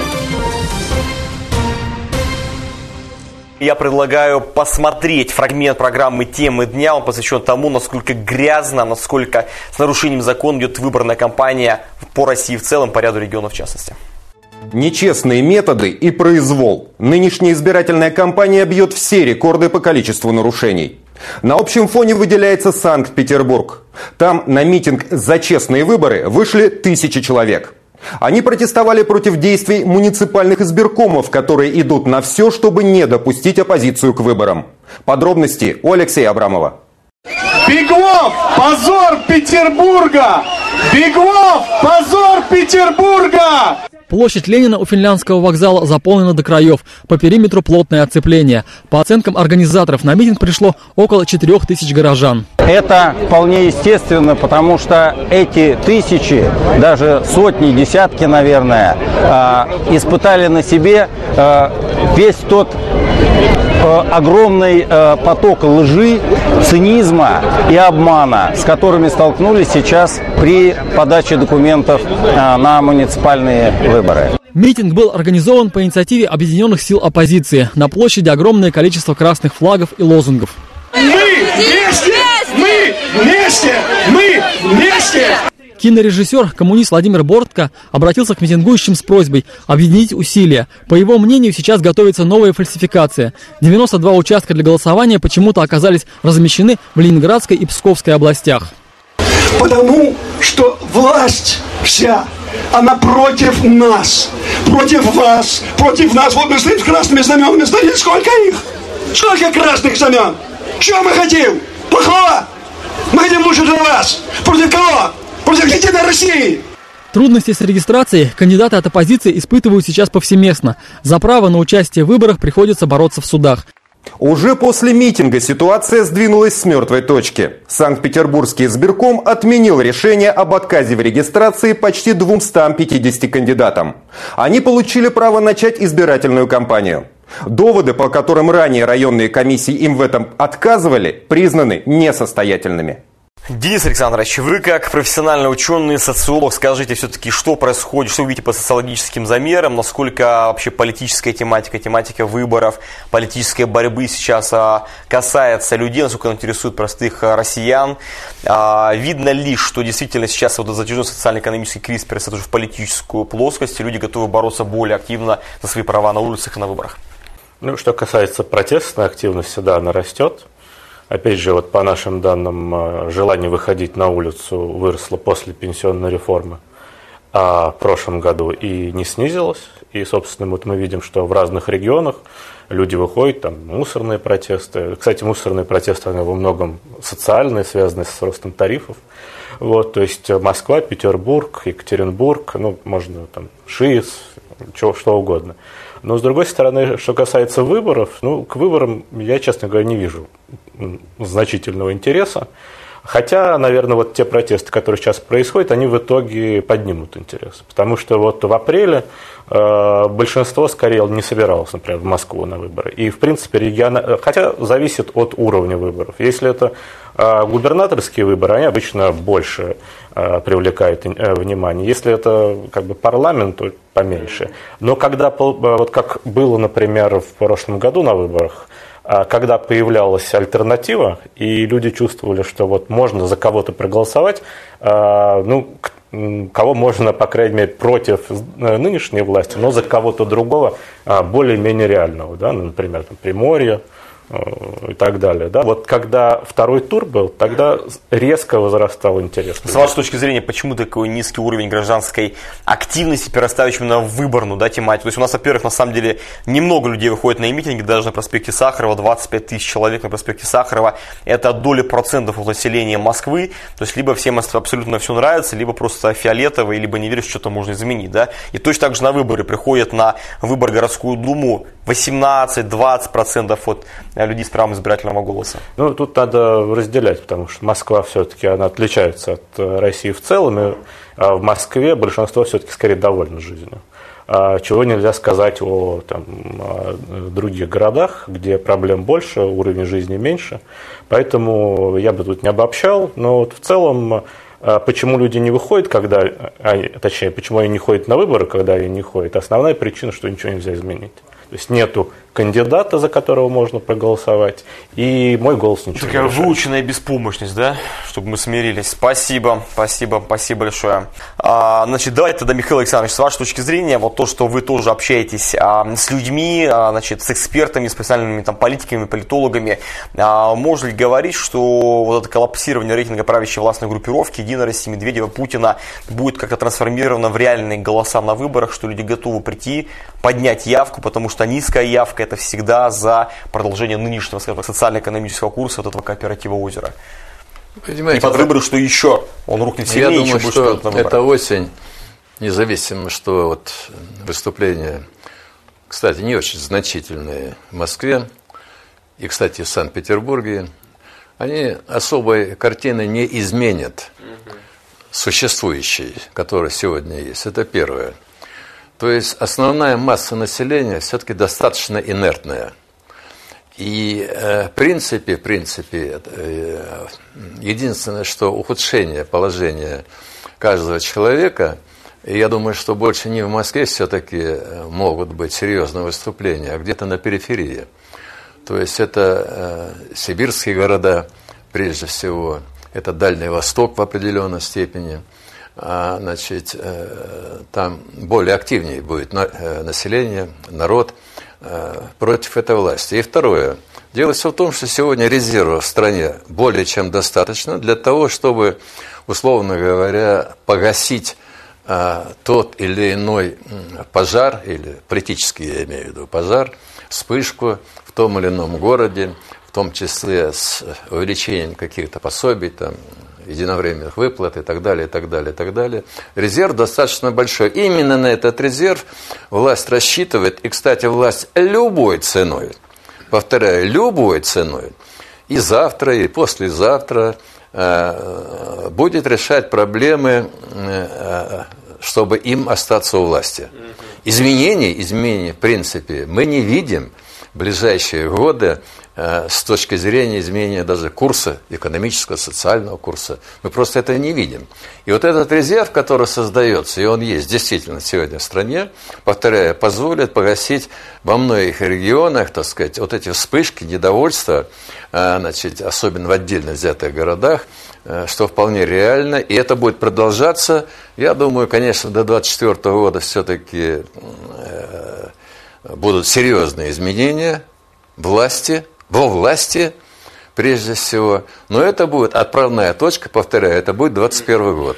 [SPEAKER 2] Я предлагаю посмотреть фрагмент программы «Темы дня». Он посвящен тому, насколько грязно, насколько с нарушением закона идет выборная кампания по России в целом, по ряду регионов в частности.
[SPEAKER 9] Нечестные методы и произвол. Нынешняя избирательная кампания бьет все рекорды по количеству нарушений. На общем фоне выделяется Санкт-Петербург. Там на митинг за честные выборы вышли тысячи человек. Они протестовали против действий муниципальных избиркомов, которые идут на все, чтобы не допустить оппозицию к выборам. Подробности у Алексея Абрамова.
[SPEAKER 10] Беглов! Позор Петербурга! Беглов! Позор Петербурга!
[SPEAKER 11] Площадь Ленина у Финляндского вокзала заполнена до краев. По периметру плотное оцепление. По оценкам организаторов, на митинг пришло около четырех тысяч горожан.
[SPEAKER 12] Это вполне естественно, потому что эти тысячи, даже сотни, десятки, наверное, испытали на себе весь тот огромный поток лжи, цинизма и обмана, с которыми столкнулись сейчас при подаче документов на муниципальные выборы.
[SPEAKER 11] Митинг был организован по инициативе объединенных сил оппозиции. На площади огромное количество красных флагов и лозунгов.
[SPEAKER 10] Мы вместе! Мы вместе! вместе!
[SPEAKER 11] Кинорежиссер, коммунист Владимир Бортко обратился к митингующим с просьбой объединить усилия. По его мнению, сейчас готовится новая фальсификация. девяносто два участка для голосования почему-то оказались размещены в Ленинградской и Псковской областях.
[SPEAKER 10] Потому что власть вся, она против нас, против вас, против нас. Вот мы стоим с красными знаменами, знаете, сколько их? Сколько красных знамен? Что мы хотим? Плохого? Мы хотим лучше для вас. Против кого? Против Единой России.
[SPEAKER 11] Трудности с регистрацией кандидаты от оппозиции испытывают сейчас повсеместно. За право на участие в выборах приходится бороться в судах.
[SPEAKER 9] Уже после митинга ситуация сдвинулась с мертвой точки. Санкт-Петербургский избирком отменил решение об отказе в регистрации почти двумстам пятидесяти кандидатам. Они получили право начать избирательную кампанию. Доводы, по которым ранее районные комиссии им в этом отказывали, признаны несостоятельными.
[SPEAKER 2] Денис Александрович, вы как профессиональный ученый, социолог, скажите все-таки, что происходит, что вы видите по социологическим замерам, насколько вообще политическая тематика, тематика выборов, политической борьбы сейчас касается людей, насколько она интересует простых россиян. Видно ли, что действительно сейчас вот затяжной социально-экономический кризис перерастает уже в политическую плоскость, и люди готовы бороться более активно за свои права на улицах и на выборах?
[SPEAKER 7] Ну, что касается протестной активности, да, она растет. Опять же, вот по нашим данным, желание выходить на улицу выросло после пенсионной реформы а в прошлом году и не снизилось. И, собственно, вот мы видим, что в разных регионах люди выходят, там мусорные протесты. Кстати, мусорные протесты, они во многом социальные, связанные с ростом тарифов. Вот, то есть Москва, Петербург, Екатеринбург, ну, можно там ШИС, что, что угодно. Но, с другой стороны, что касается выборов, ну, к выборам я, честно говоря, не вижу значительного интереса. Хотя, наверное, вот те протесты, которые сейчас происходят, они в итоге поднимут интерес. Потому что вот в апреле э, большинство скорее не собиралось, например, в Москву на выборы. И, в принципе, региона... Хотя зависит от уровня выборов. Если это э, губернаторские выборы, они обычно больше э, привлекают э, внимание. Если это как бы парламент, то поменьше. Но когда, вот как было, например, в прошлом году на выборах, когда появлялась альтернатива, и люди чувствовали, что вот можно за кого-то проголосовать, ну, кого можно, по крайней мере, против нынешней власти, но за кого-то другого, более-менее реального, да, например, там, Приморье и так далее. Да? Вот когда второй тур был, тогда резко возрастал интерес.
[SPEAKER 2] С вашей точки зрения, почему такой низкий уровень гражданской активности, перерастающий именно в выборную, да, тематику? То есть у нас, во-первых, на самом деле немного людей выходит на митинги, даже на проспекте Сахарова, двадцать пять тысяч человек на проспекте Сахарова. Это доля процентов от населения Москвы. То есть либо всем абсолютно все нравится, либо просто фиолетово, либо не веришь, что что-то можно изменить. Да? И точно так же на выборы приходят на выбор в городскую думу восемнадцать-двадцать процентов от людей с правом избирательного голоса.
[SPEAKER 7] Ну, тут надо разделять, потому что Москва все-таки она отличается от России в целом, и в Москве большинство все-таки скорее довольно жизнью. Чего нельзя сказать о, там, о других городах, где проблем больше, уровень жизни меньше. Поэтому я бы тут не обобщал, но вот в целом, почему люди не выходят, когда, точнее, почему они не ходят на выборы, когда они не ходят, основная причина, что ничего нельзя изменить. То есть нету кандидата, за которого можно проголосовать, и мой голос ничего
[SPEAKER 2] Такая
[SPEAKER 7] не решает.
[SPEAKER 2] выученная беспомощность, да, чтобы мы смирились. Спасибо, спасибо, спасибо большое. А, значит, давайте тогда, Михаил Александрович, с вашей точки зрения, вот то, что вы тоже общаетесь а, с людьми, а, значит, с экспертами, с профессиональными там, политиками, политологами, а, можно ли говорить, что вот это коллапсирование рейтинга правящей властной группировки Единой России, Медведева, Путина будет как-то трансформировано в реальные голоса на выборах, что люди готовы прийти, поднять явку, потому что низкая явка — это всегда за продолжение нынешнего, скажем так, социально-экономического курса вот этого кооператива «Озеро».
[SPEAKER 3] Понимаете,
[SPEAKER 2] и под выборы, что еще? Он рухнет сильнее,
[SPEAKER 3] я думаю,
[SPEAKER 2] еще
[SPEAKER 3] что
[SPEAKER 2] будет на выборы.
[SPEAKER 3] эта осень, независимо, что вот выступления, кстати, не очень значительные в Москве и, кстати, в Санкт-Петербурге, они особой картины не изменят существующей, которая сегодня есть. Это первое. То есть основная масса населения все-таки достаточно инертная. И э, в принципе, в принципе э, единственное, что ухудшение положения каждого человека, и я думаю, что больше не в Москве все-таки могут быть серьезные выступления, а где-то на периферии. То есть это э, сибирские города, прежде всего, это Дальний Восток в определенной степени. А, значит, там более активнее будет население, народ против этой власти. И второе. Дело все в том, что сегодня резервов в стране более чем достаточно для того, чтобы, условно говоря, погасить а, тот или иной пожар, или политический, я имею в виду, пожар, вспышку в том или ином городе, в том числе с увеличением каких-то пособий, там, единовременных выплат и так далее, и так далее, и так далее. Резерв достаточно большой. Именно на этот резерв власть рассчитывает, и, кстати, власть любой ценой, повторяю, любой ценой, и завтра, и послезавтра э, будет решать проблемы, э, чтобы им остаться у власти. Изменений, изменений, в принципе, мы не видим в ближайшие годы э, с точки зрения изменения даже курса, экономического, социального курса. Мы просто это не видим. И вот этот резерв, который создается, и он есть действительно сегодня в стране, повторяю, позволит погасить во многих регионах, так сказать, вот эти вспышки, недовольства, э, значит, особенно в отдельно взятых городах, э, что вполне реально. И это будет продолжаться, я думаю, конечно, до двадцать четвёртого года все-таки э, будут серьезные изменения власти, во власти, прежде всего. Но это будет отправная точка, повторяю, это будет двадцать первый год.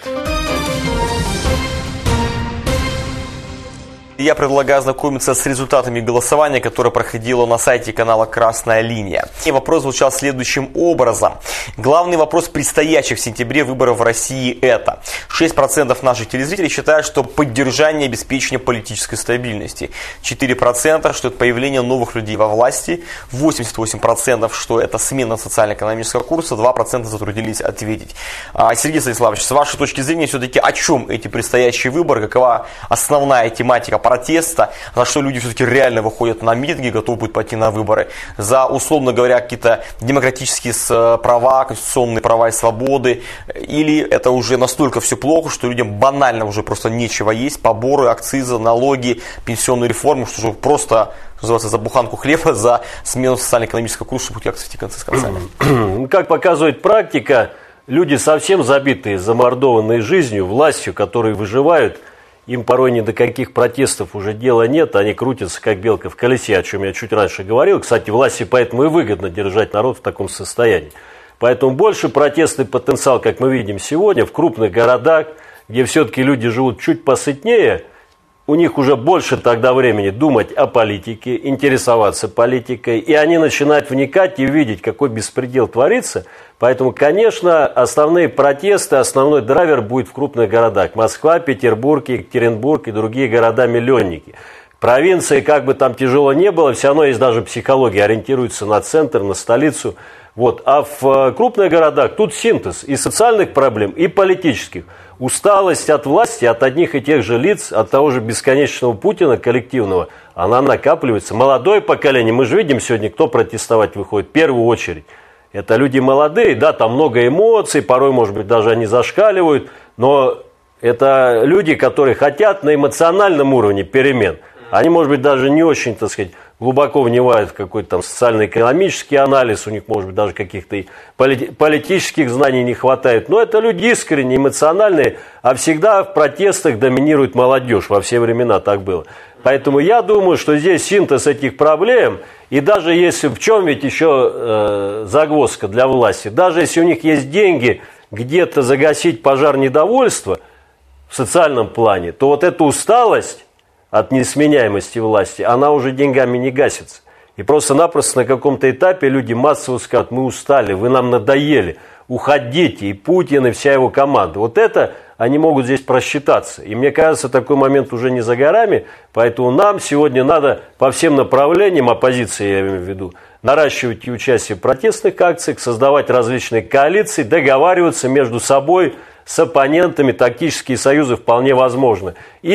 [SPEAKER 2] Я предлагаю ознакомиться с результатами голосования, которое проходило на сайте канала «Красная линия». И вопрос звучал следующим образом. Главный вопрос предстоящих в сентябре выборов в России – это шесть процентов наших телезрителей считают, что поддержание и обеспечение политической стабильности, четыре процента, что это появление новых людей во власти, восемьдесят восемь процентов, что это смена социально-экономического курса, два процента затруднились ответить. Сергей Станиславович, с вашей точки зрения, все-таки о чем эти предстоящие выборы, какова основная тематика протеста, за что люди все-таки реально выходят на митинги, готовы будут пойти на выборы, за, условно говоря, какие-то демократические права, конституционные права и свободы, или это уже настолько все плохо, что людям банально уже просто нечего есть, поборы, акцизы, налоги, пенсионную реформу, что же просто, что называется, за буханку хлеба, за смену социально-экономического курса, чтобы как-то свести концы с концами.
[SPEAKER 6] Как показывает практика, люди совсем забитые, замордованные жизнью, властью, которые выживают, им порой ни до каких протестов уже дела нет, они крутятся как белка в колесе, о чем я чуть раньше говорил. Кстати, власти поэтому и выгодно держать народ в таком состоянии. Поэтому больше протестный потенциал, как мы видим сегодня, в крупных городах, где все-таки люди живут чуть посытнее, у них уже больше тогда времени думать о политике, интересоваться политикой, и они начинают вникать и видеть, какой беспредел творится. Поэтому, конечно, основные протесты, основной драйвер будет в крупных городах. Москва, Петербург, Екатеринбург и другие города-миллионники. Провинции, как бы там тяжело не было, все равно есть даже психология, ориентируется на центр, на столицу. Вот. А в крупных городах тут синтез и социальных проблем, и политических. Усталость от власти, от одних и тех же лиц, от того же бесконечного Путина коллективного, она накапливается. Молодое поколение, мы же видим сегодня, кто протестовать выходит в первую очередь. Это люди молодые, да, там много эмоций, порой, может быть, даже они зашкаливают, но это люди, которые хотят на эмоциональном уровне перемен. Они, может быть, даже не очень, так сказать, глубоко внимают в какой-то там социально-экономический анализ, у них, может быть, даже каких-то полит- политических знаний не хватает. Но это люди искренние, эмоциональные, а всегда в протестах доминирует молодежь, во все времена так было. Поэтому я думаю, что здесь синтез этих проблем, и даже если, в чем ведь еще э, загвоздка для власти, даже если у них есть деньги где-то загасить пожар недовольства в социальном плане, то вот эта усталость от несменяемости власти, она уже деньгами не гасится. И просто-напросто на каком-то этапе люди массово скажут: мы устали, вы нам надоели, уходите, и Путин, и вся его команда. Вот это они могут здесь просчитаться. И мне кажется, такой момент уже не за горами, поэтому нам сегодня надо по всем направлениям, оппозиции я имею в виду, наращивать и участие в протестных акциях, создавать различные коалиции, договариваться между собой, с оппонентами, тактические союзы вполне возможны.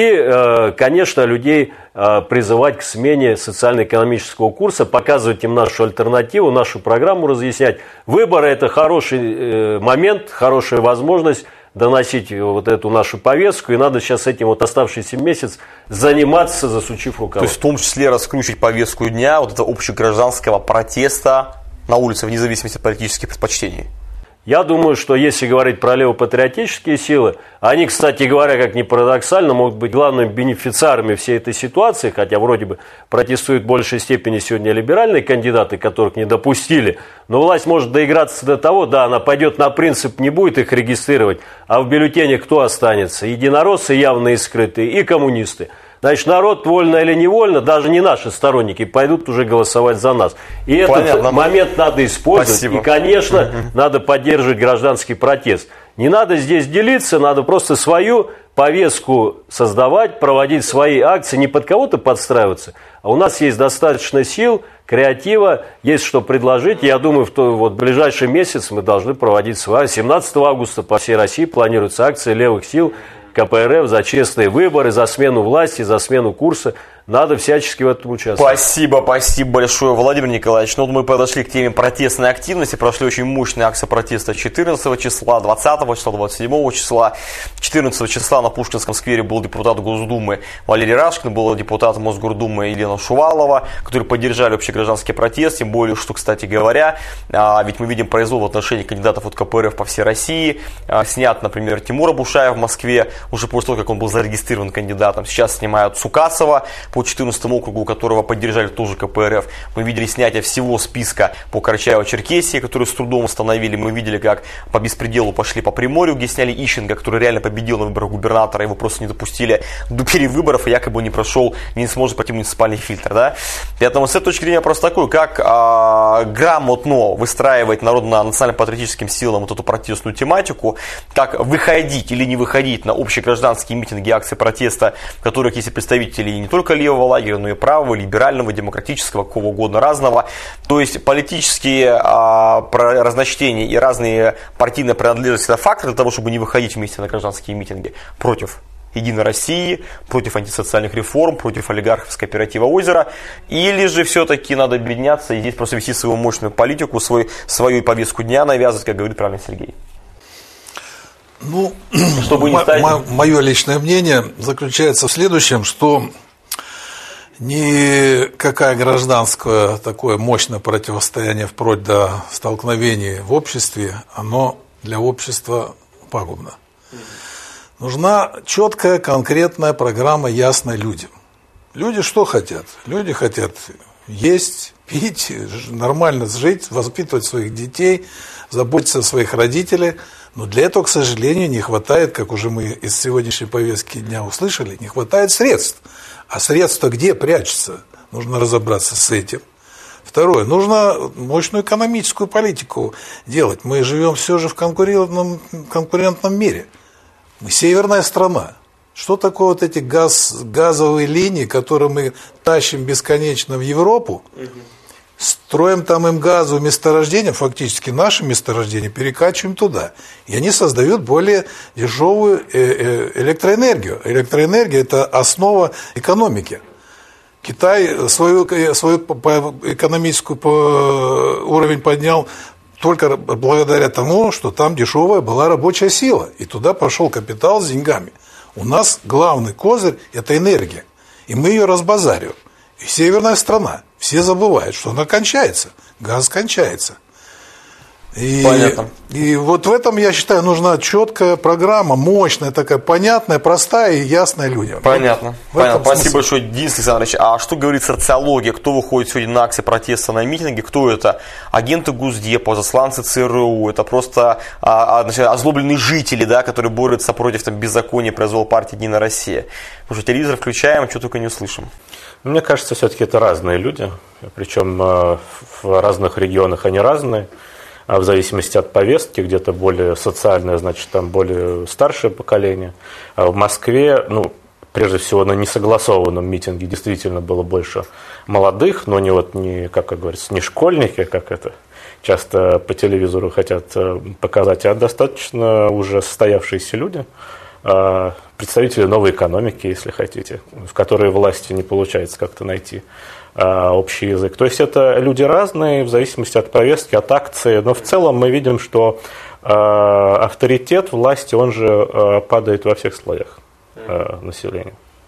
[SPEAKER 6] И, конечно, людей призывать к смене социально-экономического курса, показывать им нашу альтернативу, нашу программу разъяснять. Выборы – это хороший момент, хорошая возможность доносить вот эту нашу повестку, и надо сейчас этим вот оставшийся месяц заниматься, засучив рукава.
[SPEAKER 2] То есть в том числе раскручивать повестку дня вот этого общегражданского протеста на улице, вне зависимости от политических предпочтений.
[SPEAKER 6] Я думаю, что если говорить про левопатриотические силы, они, кстати говоря, как ни парадоксально, могут быть главными бенефициарами всей этой ситуации, хотя вроде бы протестуют в большей степени сегодня либеральные кандидаты, которых не допустили. Но власть может доиграться до того, да, она пойдет на принцип, не будет их регистрировать, а в бюллетене кто останется? Единороссы явные и скрытые, и коммунисты. Значит, народ, вольно или невольно, даже не наши сторонники, пойдут уже голосовать за нас. И Понятно. Этот момент надо использовать. Спасибо. И, конечно, угу. надо поддерживать гражданский протест. Не надо здесь делиться, надо просто свою повестку создавать, проводить свои акции, не под кого-то подстраиваться. А у нас есть достаточно сил, креатива, есть что предложить. Я думаю, в то, вот, ближайший месяц мы должны проводить свои. семнадцатого августа по всей России планируется акция левых сил ка пэ эр эф за честные выборы, за смену власти, за смену курса. Надо всячески в этом участвовать.
[SPEAKER 2] Спасибо, спасибо большое, Владимир Николаевич. Ну, вот мы подошли к теме протестной активности. Прошли очень мощные акции протеста четырнадцатого числа, двадцатого числа, двадцать седьмого числа. четырнадцатого числа на Пушкинском сквере был депутат Госдумы Валерий Рашкин, был депутат Мосгордумы Елена Шувалова, которые поддержали общегражданский протест. Тем более, что, кстати говоря, ведь мы видим произвол в отношении кандидатов от ка пэ эр эф по всей России. Снят, например, Тимура Бушаева в Москве, уже после того, как он был зарегистрирован кандидатом. Сейчас снимают Сукасова по четырнадцатому округу, которого поддержали тоже ка пэ эр эф. Мы видели снятие всего списка по Карачаево-Черкесии, который с трудом установили. Мы видели, как по беспределу пошли по Приморью, где сняли Ищенко, который реально победил на выборах губернатора. Его просто не допустили до перевыборов, и якобы не прошел, не сможет пройти муниципальный фильтр. Да? Поэтому с этой точки зрения вопрос такой, как а, грамотно выстраивать народно-национально-патриотическим силам вот эту протестную тематику, как выходить или не выходить на общегражданские митинги, акции протеста, в которых есть представители не только левого лагеря, но и правого, либерального, демократического, какого угодно разного. То есть политические а, разночтения и разные партийные принадлежности — это фактор для того, чтобы не выходить вместе на гражданские митинги против Единой России, против антисоциальных реформ, против олигархов с кооператива «Озеро». Или же все-таки надо объединяться и здесь просто вести свою мощную политику, свой, свою повестку дня навязывать, как говорит правильно Сергей.
[SPEAKER 8] Ну,
[SPEAKER 2] чтобы не стать...
[SPEAKER 8] мое личное мнение заключается в следующем, что никакое гражданское такое мощное противостояние вплоть до столкновений в обществе, оно для общества пагубно. Нужна четкая, конкретная программа, ясная людям. Люди что хотят? Люди хотят есть, пить, нормально жить, воспитывать своих детей, заботиться о своих родителях. Но для этого, к сожалению, не хватает, как уже мы из сегодняшней повестки дня услышали, не хватает средств. А средства где прячутся? Нужно разобраться с этим. Второе. Нужно мощную экономическую политику делать. Мы живем все же в конкурентном, конкурентном мире. Мы северная страна. Что такое вот эти газ, газовые линии, которые мы тащим бесконечно в Европу? Строим там им газовые месторождения, фактически наши месторождения, перекачиваем туда. И они создают более дешевую электроэнергию. Электроэнергия – это основа экономики. Китай свою, свою экономическую уровень поднял только благодаря тому, что там дешевая была рабочая сила. И туда пошел капитал с деньгами. У нас главный козырь – это энергия. И мы ее разбазариваем. И северная страна. Все забывают, что она кончается. Газ кончается. И, Понятно. И вот в этом, я считаю, нужна четкая программа, мощная такая, понятная, простая и ясная людям.
[SPEAKER 2] Понятно.
[SPEAKER 8] Вот
[SPEAKER 2] Понятно. Спасибо большое, Денис Александрович. А что говорит социология? Кто выходит сегодня на акции протеста, на митинги? Кто это? Агенты Госдепа, засланцы цэ эр у? Это просто а, значит, озлобленные жители, да, которые борются против там, беззакония, произвола партии «Единая Россия». Потому что телевизор включаем, что только не услышим.
[SPEAKER 7] Мне кажется, все-таки это разные люди. Причем в разных регионах они разные. А в зависимости от повестки, где-то более социальное, значит, там более старшее поколение. А в Москве, ну, прежде всего, на несогласованном митинге действительно было больше молодых, но не вот не, как говорится, не школьники, как это часто по телевизору хотят показать, а достаточно уже состоявшиеся люди, представители новой экономики, если хотите, в которой власти не получается как-то найти общий язык. То есть это люди разные в зависимости от повестки, от акции, но в целом мы видим, что э, авторитет власти, он же э, падает во всех слоях э, населения.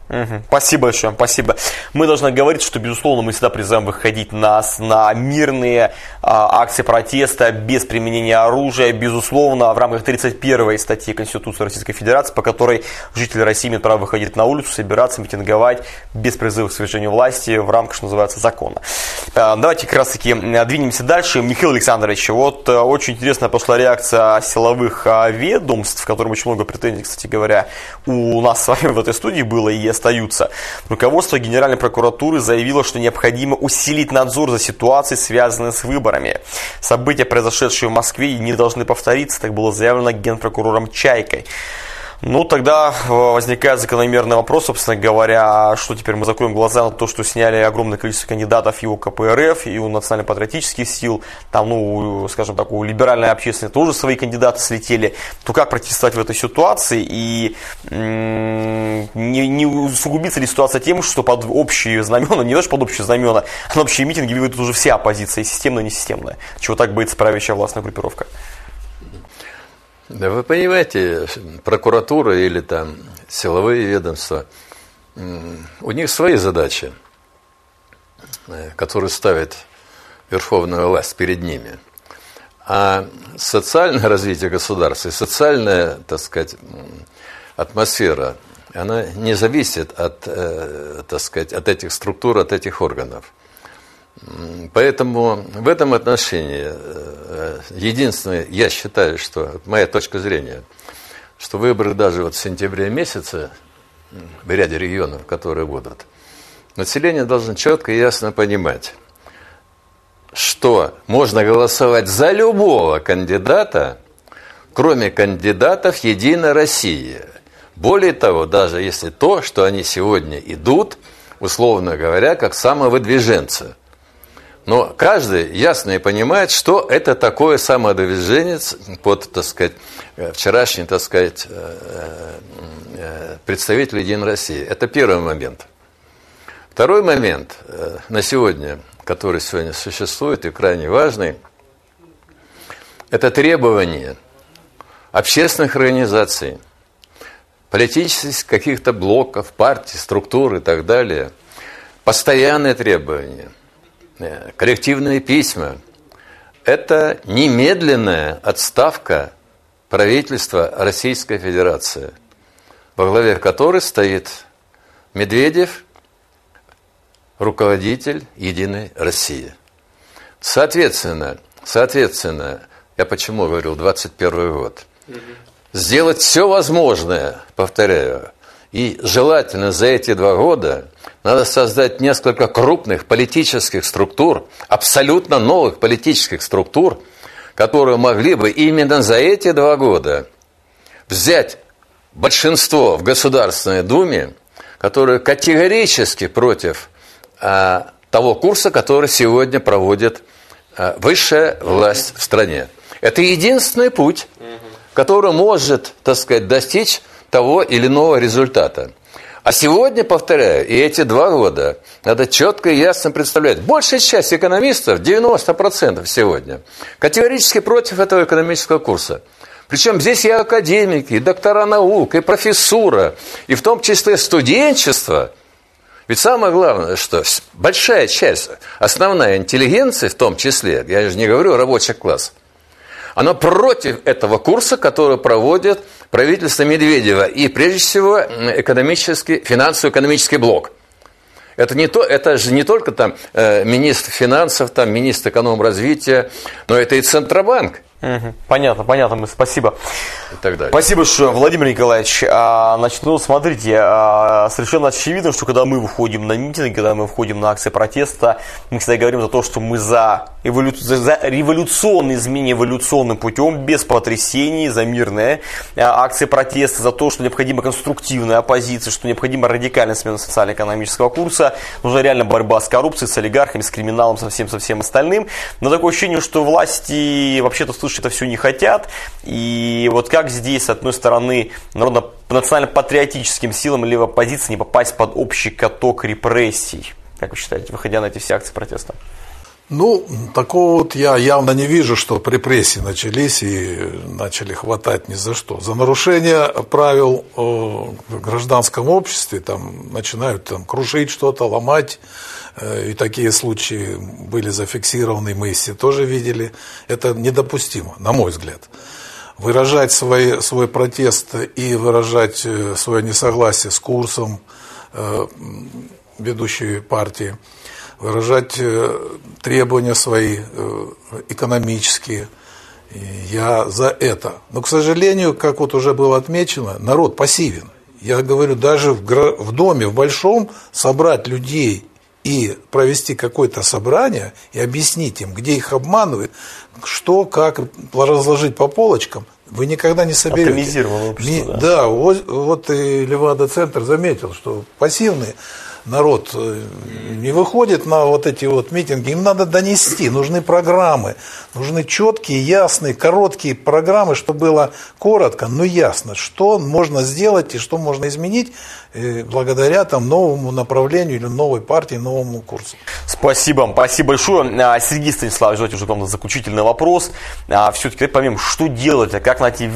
[SPEAKER 2] Угу. Спасибо большое, спасибо. Мы должны говорить, что, безусловно, мы всегда призываем выходить на, на мирные а, акции протеста без применения оружия, безусловно, в рамках тридцать первой статьи Конституции Российской Федерации, по которой жители России имеют право выходить на улицу, собираться, митинговать без призыва к свержению власти в рамках, что называется, закона. А, давайте как раз таки двинемся дальше. Михаил Александрович, вот очень интересная пошла реакция силовых ведомств, в котором очень много претензий, кстати говоря, у нас с вами в этой студии было и есть. Остаются. Руководство Генеральной прокуратуры заявило, что необходимо усилить надзор за ситуацией, связанной с выборами. События, произошедшие в Москве, не должны повториться, так было заявлено генпрокурором Чайкой. Ну, тогда возникает закономерный вопрос, собственно говоря, что теперь мы закроем глаза на то, что сняли огромное количество кандидатов и у ка пэ эр эф, и у национально-патриотических сил, там, ну, скажем так, у либеральной общественности тоже свои кандидаты слетели. То как протестовать в этой ситуации и м- не, не усугубится ли ситуация тем, что под общие знамена, не даже под общие знамена, а на общие митинги выйдут уже вся оппозиция, и системная, и несистемная, чего так боится правящая властная группировка?
[SPEAKER 3] Да вы понимаете, прокуратура или там силовые ведомства, у них свои задачи, которые ставит верховная власть перед ними. А социальное развитие государства и социальная, так сказать, атмосфера, она не зависит от, так сказать, от этих структур, от этих органов. Поэтому в этом отношении единственное, я считаю, что, моя точка зрения, что выборы даже вот в сентябре месяце в ряде регионов, которые будут, население должно четко и ясно понимать, что можно голосовать за любого кандидата, кроме кандидатов «Единой России». Более того, даже если то, что они сегодня идут, условно говоря, как самовыдвиженцы. Но каждый ясно понимает, что это такое самодвиженец под, так сказать, вчерашний, так сказать, представитель «Единой России». Это первый момент. Второй момент на сегодня, который сегодня существует и крайне важный, это требование общественных организаций, политических каких-то блоков, партий, структур и так далее, постоянные требования, коллективные письма – это немедленная отставка правительства Российской Федерации, во главе которой стоит Медведев, руководитель «Единой России». Соответственно, соответственно, я почему говорил двадцать первый год, сделать все возможное, повторяю, и желательно за эти два года надо создать несколько крупных политических структур, абсолютно новых политических структур, которые могли бы именно за эти два года взять большинство в Государственной Думе, которые категорически против а, того курса, который сегодня проводит а, высшая власть в стране. Это единственный путь, который может, так сказать, достичь того или иного результата. А сегодня, повторяю, и эти два года надо четко и ясно представлять. Большая часть экономистов, девяносто процентов сегодня, категорически против этого экономического курса. Причем здесь и академики, и доктора наук, и профессура, и в том числе студенчество. Ведь самое главное, что большая часть, основная интеллигенция в том числе, я же не говорю рабочий класс, она против этого курса, который проводит правительство Медведева и, прежде всего, экономический, финансово-экономический блок. Это, не то, это же не только там, э, министр финансов, там, министр экономразвития, но это и Центробанк.
[SPEAKER 2] Угу. Понятно, понятно, спасибо.
[SPEAKER 3] И так далее.
[SPEAKER 2] Спасибо большое, Владимир Николаевич. А, значит, ну, смотрите, а, совершенно очевидно, что когда мы выходим на митинги, когда мы выходим на акции протеста, мы всегда говорим за то, что мы за, эволю... за революционные изменения эволюционным путем, без потрясений, за мирные а, акции протеста, за то, что необходима конструктивная оппозиция, что необходима радикальная смена социально-экономического курса, нужна реально борьба с коррупцией, с олигархами, с криминалом, со всем, со всем остальным. Но такое ощущение, что власти вообще-то слышат это все не хотят. И вот как здесь, с одной стороны, национально-патриотическим силам или оппозиции не попасть под общий каток репрессий? Как вы считаете, выходя на эти все акции протеста?
[SPEAKER 8] Ну, такого вот я явно не вижу, что репрессии начались и начали хватать ни за что. За нарушение правил в гражданском обществе там начинают там, крушить что-то, ломать. И такие случаи были зафиксированы, мы все тоже видели. Это недопустимо, на мой взгляд. Выражать свой, свой протест и выражать свое несогласие с курсом э, ведущей партии, выражать требования свои экономические. Я за это. Но, к сожалению, как вот уже было отмечено, народ пассивен. Я говорю, даже в, в доме, в большом, собрать людей и провести какое-то собрание и объяснить им, где их обманывают, что, как разложить по полочкам, вы никогда не соберете.
[SPEAKER 2] Оптимизированное общество,
[SPEAKER 8] не,
[SPEAKER 2] да.
[SPEAKER 8] Да, вот, вот и Левада-центр заметил, что пассивный народ не выходит на вот эти вот митинги, им надо донести, нужны программы, нужны четкие, ясные, короткие программы, чтобы было коротко, но ясно, что можно сделать и что можно изменить благодаря там новому направлению или новой партии, новому курсу.
[SPEAKER 2] Спасибо, спасибо большое. Сергей Станиславович, давайте уже к вам заключительный вопрос. Все-таки помимо, что делать, как найти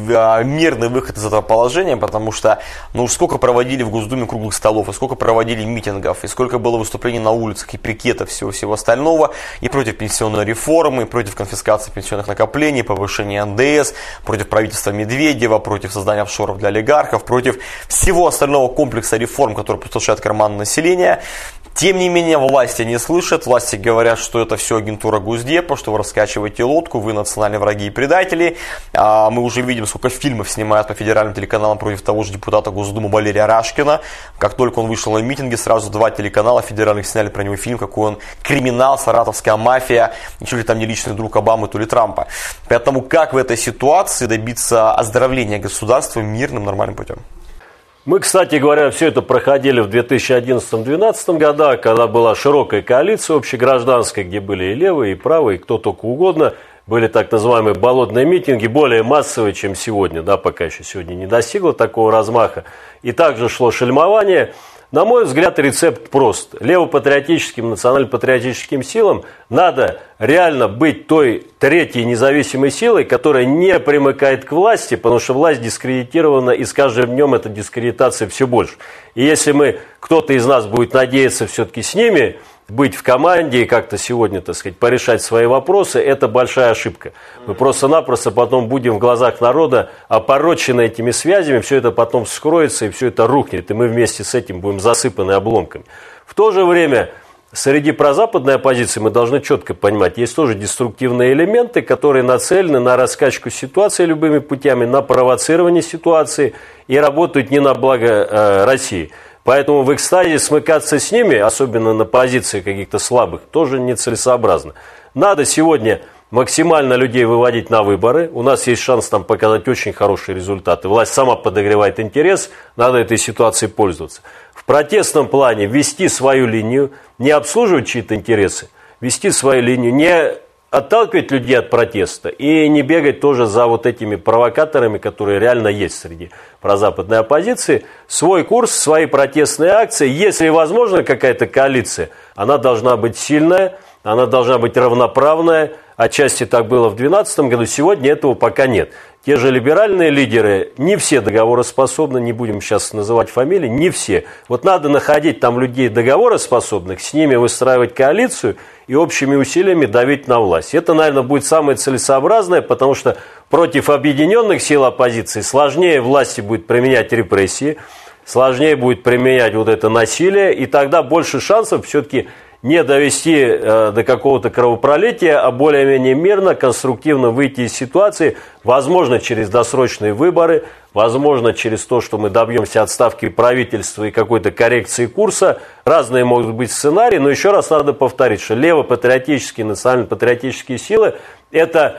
[SPEAKER 2] мирный выход из этого положения, потому что ну сколько проводили в Госдуме круглых столов, и сколько проводили митингов, и сколько было выступлений на улицах, и пикетов, всего-всего остального, и против пенсионной реформы, и против конфискации пенсионных накоплений, повышения эн дэ эс, против правительства Медведева, против создания офшоров для олигархов, против всего остального комплекса реформ, которые опустошают карман населения. Тем не менее, власти не слышат, власти говорят, что это все агентура Госдепа, что вы раскачиваете лодку, вы национальные враги и предатели. А мы уже видим, сколько фильмов снимают по федеральным телеканалам против того же депутата Госдумы Валерия Рашкина. Как только он вышел на митинги, сразу два телеканала федеральных сняли про него фильм, какой он криминал, саратовская мафия, ничего ли там не личный друг Обамы, то ли Трампа. Поэтому как в этой ситуации добиться оздоровления государства мирным, нормальным путем?
[SPEAKER 6] Мы, кстати говоря, все это проходили в две тысячи одиннадцатом-двенадцатом годах, когда была широкая коалиция общегражданская, где были и левые, и правые, и кто только угодно. Были так называемые болотные митинги, более массовые, чем сегодня, да, пока еще сегодня не достигло такого размаха. И также шло шельмование. На мой взгляд, рецепт прост. Левопатриотическим, национально-патриотическим силам надо реально быть той третьей независимой силой, которая не примыкает к власти, потому что власть дискредитирована, и с каждым днем эта дискредитация все больше. И если мы, кто-то из нас будет надеяться все-таки с ними быть в команде и как-то сегодня, так сказать, порешать свои вопросы, это большая ошибка. Мы просто-напросто потом будем в глазах народа опорочены этими связями, все это потом вскроется и все это рухнет, и мы вместе с этим будем засыпаны обломками. В то же время среди прозападной оппозиции мы должны четко понимать, есть тоже деструктивные элементы, которые нацелены на раскачку ситуации любыми путями, на провоцирование ситуации и работают не на благо э, России. Поэтому в экстазе смыкаться с ними, особенно на позиции каких-то слабых, тоже нецелесообразно. Надо сегодня максимально людей выводить на выборы. У нас есть шанс там показать очень хорошие результаты. Власть сама подогревает интерес, надо этой ситуацией пользоваться. В протестном плане вести свою линию, не обслуживать чьи-то интересы, вести свою линию, не отталкивать людей от протеста и не бегать тоже за вот этими провокаторами, которые реально есть среди прозападной оппозиции. Свой курс, свои протестные акции. Если возможно какая-то коалиция, она должна быть сильная, она должна быть равноправная. Отчасти так было в две тысячи двенадцатом году, сегодня этого пока нет. Те же либеральные лидеры, не все договороспособны, не будем сейчас называть фамилии, не все. Вот надо находить там людей договороспособных, с ними выстраивать коалицию и общими усилиями давить на власть. Это, наверное, будет самое целесообразное, потому что против объединенных сил оппозиции сложнее власти будет применять репрессии, сложнее будет применять вот это насилие, и тогда больше шансов все-таки не довести э, до какого-то кровопролития, а более-менее мирно, конструктивно выйти из ситуации, возможно, через досрочные выборы, возможно, через то, что мы добьемся отставки правительства и какой-то коррекции курса. Разные могут быть сценарии, но еще раз надо повторить, что левопатриотические, национально-патриотические силы – это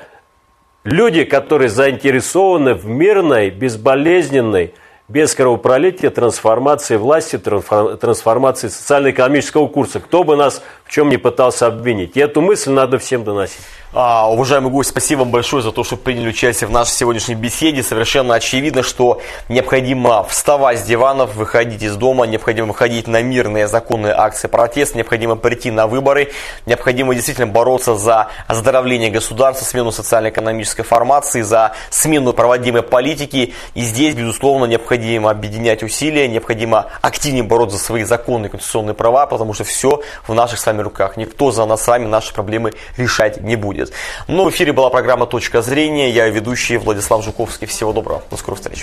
[SPEAKER 6] люди, которые заинтересованы в мирной, безболезненной, без кровопролития, трансформации власти, трансформации социально-экономического курса. Кто бы нас в чем ни пытался обвинить. И эту мысль надо всем доносить.
[SPEAKER 2] А, уважаемый гость, спасибо вам большое за то, что приняли участие в нашей сегодняшней беседе. Совершенно очевидно, что необходимо вставать с диванов, выходить из дома, необходимо выходить на мирные законные акции протеста, необходимо прийти на выборы, необходимо действительно бороться за оздоровление государства, смену социально-экономической формации, за смену проводимой политики. И здесь, безусловно, необходимо объединять усилия, необходимо активнее бороться за свои законные конституционные права, потому что все в наших с вами руках. Никто за нас с вами наши проблемы решать не будет. Но в эфире была программа «Точка зрения». Я ведущий Владислав Жуковский. Всего доброго. До скорых встреч.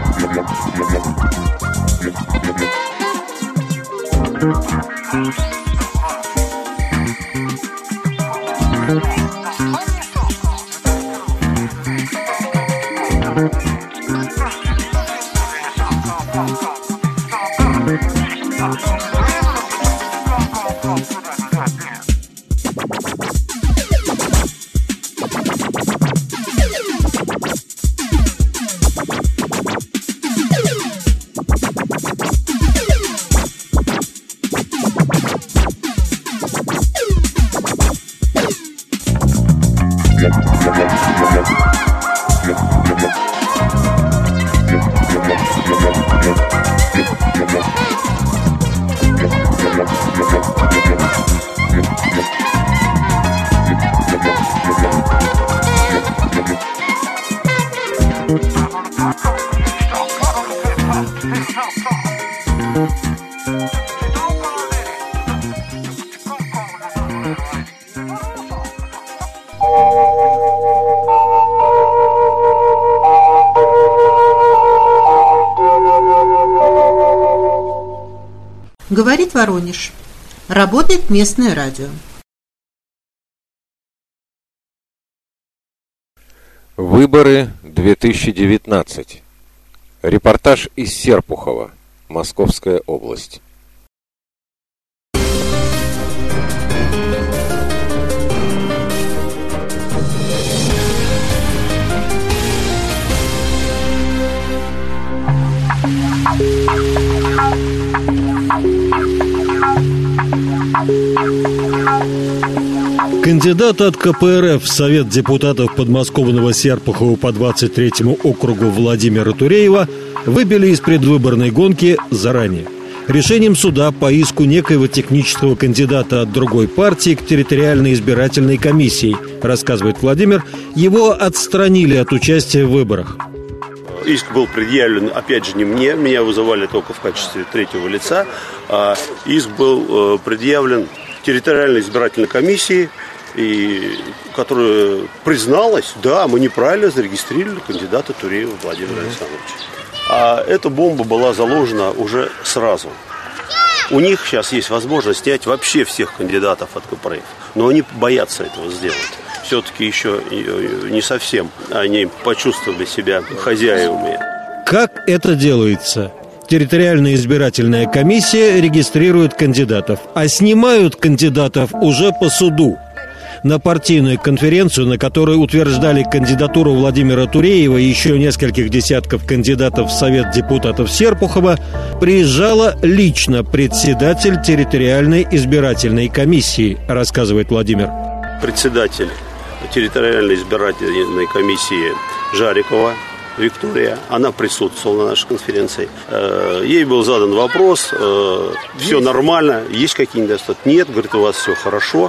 [SPEAKER 13] Thank you.
[SPEAKER 1] Говорит Воронеж. Работает местное радио.
[SPEAKER 13] Выборы две тысячи девятнадцать. Репортаж из Серпухова, Московская область.
[SPEAKER 14] Кандидата от ка пэ эр эф в Совет депутатов подмосковного Серпухова по двадцать третьему округу Владимира Туреева выбили из предвыборной гонки заранее. Решением суда по иску некоего технического кандидата от другой партии к территориальной избирательной комиссии, рассказывает Владимир, его отстранили от участия в выборах.
[SPEAKER 15] Иск был предъявлен, опять же, не мне, меня вызывали только в качестве третьего лица, а иск был предъявлен территориальной избирательной комиссии, и, которая призналась, да, мы неправильно зарегистрировали кандидата Туреева Владимира Александровича. А эта бомба была заложена уже сразу. У них сейчас есть возможность снять вообще всех кандидатов от ка пэ эр эф, но они боятся этого сделать. Все-таки еще не совсем они почувствовали себя хозяевами.
[SPEAKER 14] Как это делается? Территориальная избирательная комиссия регистрирует кандидатов, а снимают кандидатов уже по суду. На партийную конференцию, на которой утверждали кандидатуру Владимира Туреева и еще нескольких десятков кандидатов в Совет депутатов Серпухова, приезжала лично председатель территориальной избирательной комиссии, рассказывает Владимир.
[SPEAKER 15] Председатель территориальной избирательной комиссии Жарикова Виктория, она присутствовала на нашей конференции. Ей был задан вопрос, все нормально, есть какие-нибудь недостатки? Нет, говорит, у вас все хорошо.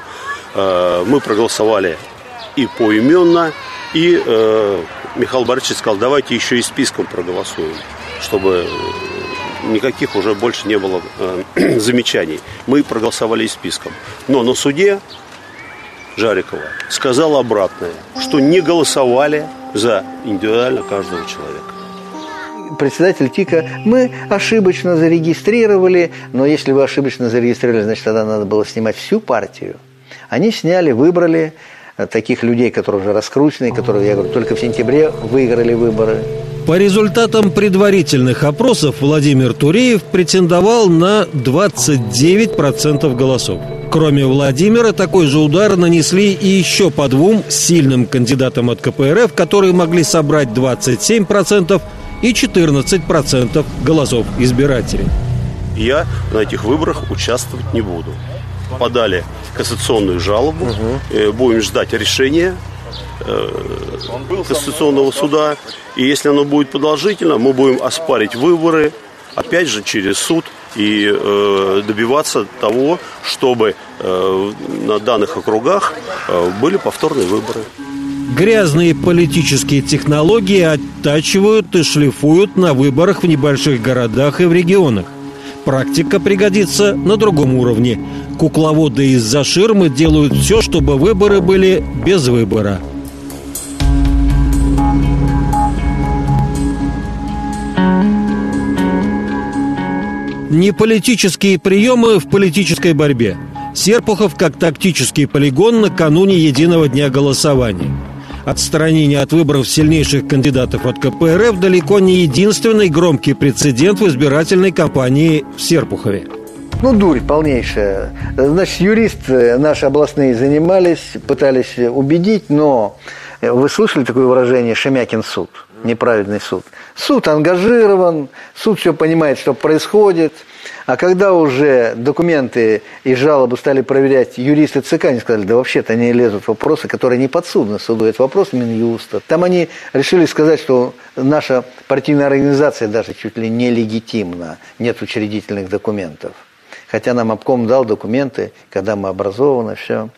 [SPEAKER 15] Мы проголосовали и поименно, и Михаил Борисович сказал, давайте еще и списком проголосуем, чтобы никаких уже больше не было замечаний. Мы проголосовали и списком. Но на суде Жарикова сказала обратное, что не голосовали за индивидуально каждого человека.
[SPEAKER 16] Председатель ТИКа, мы ошибочно зарегистрировали, но если вы ошибочно зарегистрировали, значит, тогда надо было снимать всю партию. Они сняли, выбрали таких людей, которые уже раскручены, которые, я говорю, только в сентябре выиграли выборы.
[SPEAKER 14] По результатам предварительных опросов Владимир Туреев претендовал на двадцать девять процентов голосов. Кроме Владимира, такой же удар нанесли и еще по двум сильным кандидатам от ка пэ эр эф, которые могли собрать двадцать семь процентов и четырнадцать процентов голосов избирателей.
[SPEAKER 15] Я на этих выборах участвовать не буду. Подали кассационную жалобу, угу. Будем ждать решения Конституционного суда. И если оно будет продолжительно, мы будем оспарить выборы, опять же, через суд и э, добиваться того, чтобы э, на данных округах э, были повторные выборы.
[SPEAKER 14] Грязные политические технологии оттачивают и шлифуют на выборах в небольших городах и в регионах. Практика пригодится на другом уровне. Кукловоды из-за ширмы делают все, чтобы выборы были без выбора. Не политические приемы в политической борьбе. Серпухов как тактический полигон накануне единого дня голосования. Отстранение от выборов сильнейших кандидатов от ка пэ эр эф далеко не единственный громкий прецедент в избирательной кампании в Серпухове.
[SPEAKER 16] Ну, дурь полнейшая. Значит, юристы наши областные занимались, пытались убедить, но вы слышали такое выражение «Шемякин суд», неправильный суд? Суд ангажирован, суд все понимает, что происходит. А когда уже документы и жалобы стали проверять юристы ЦК, они сказали, да вообще-то они лезут в вопросы, которые не подсудны суду, это вопрос Минюста. Там они решили сказать, что наша партийная организация даже чуть ли не легитимна, нет учредительных документов. Хотя нам обком дал документы, когда мы образованы, все.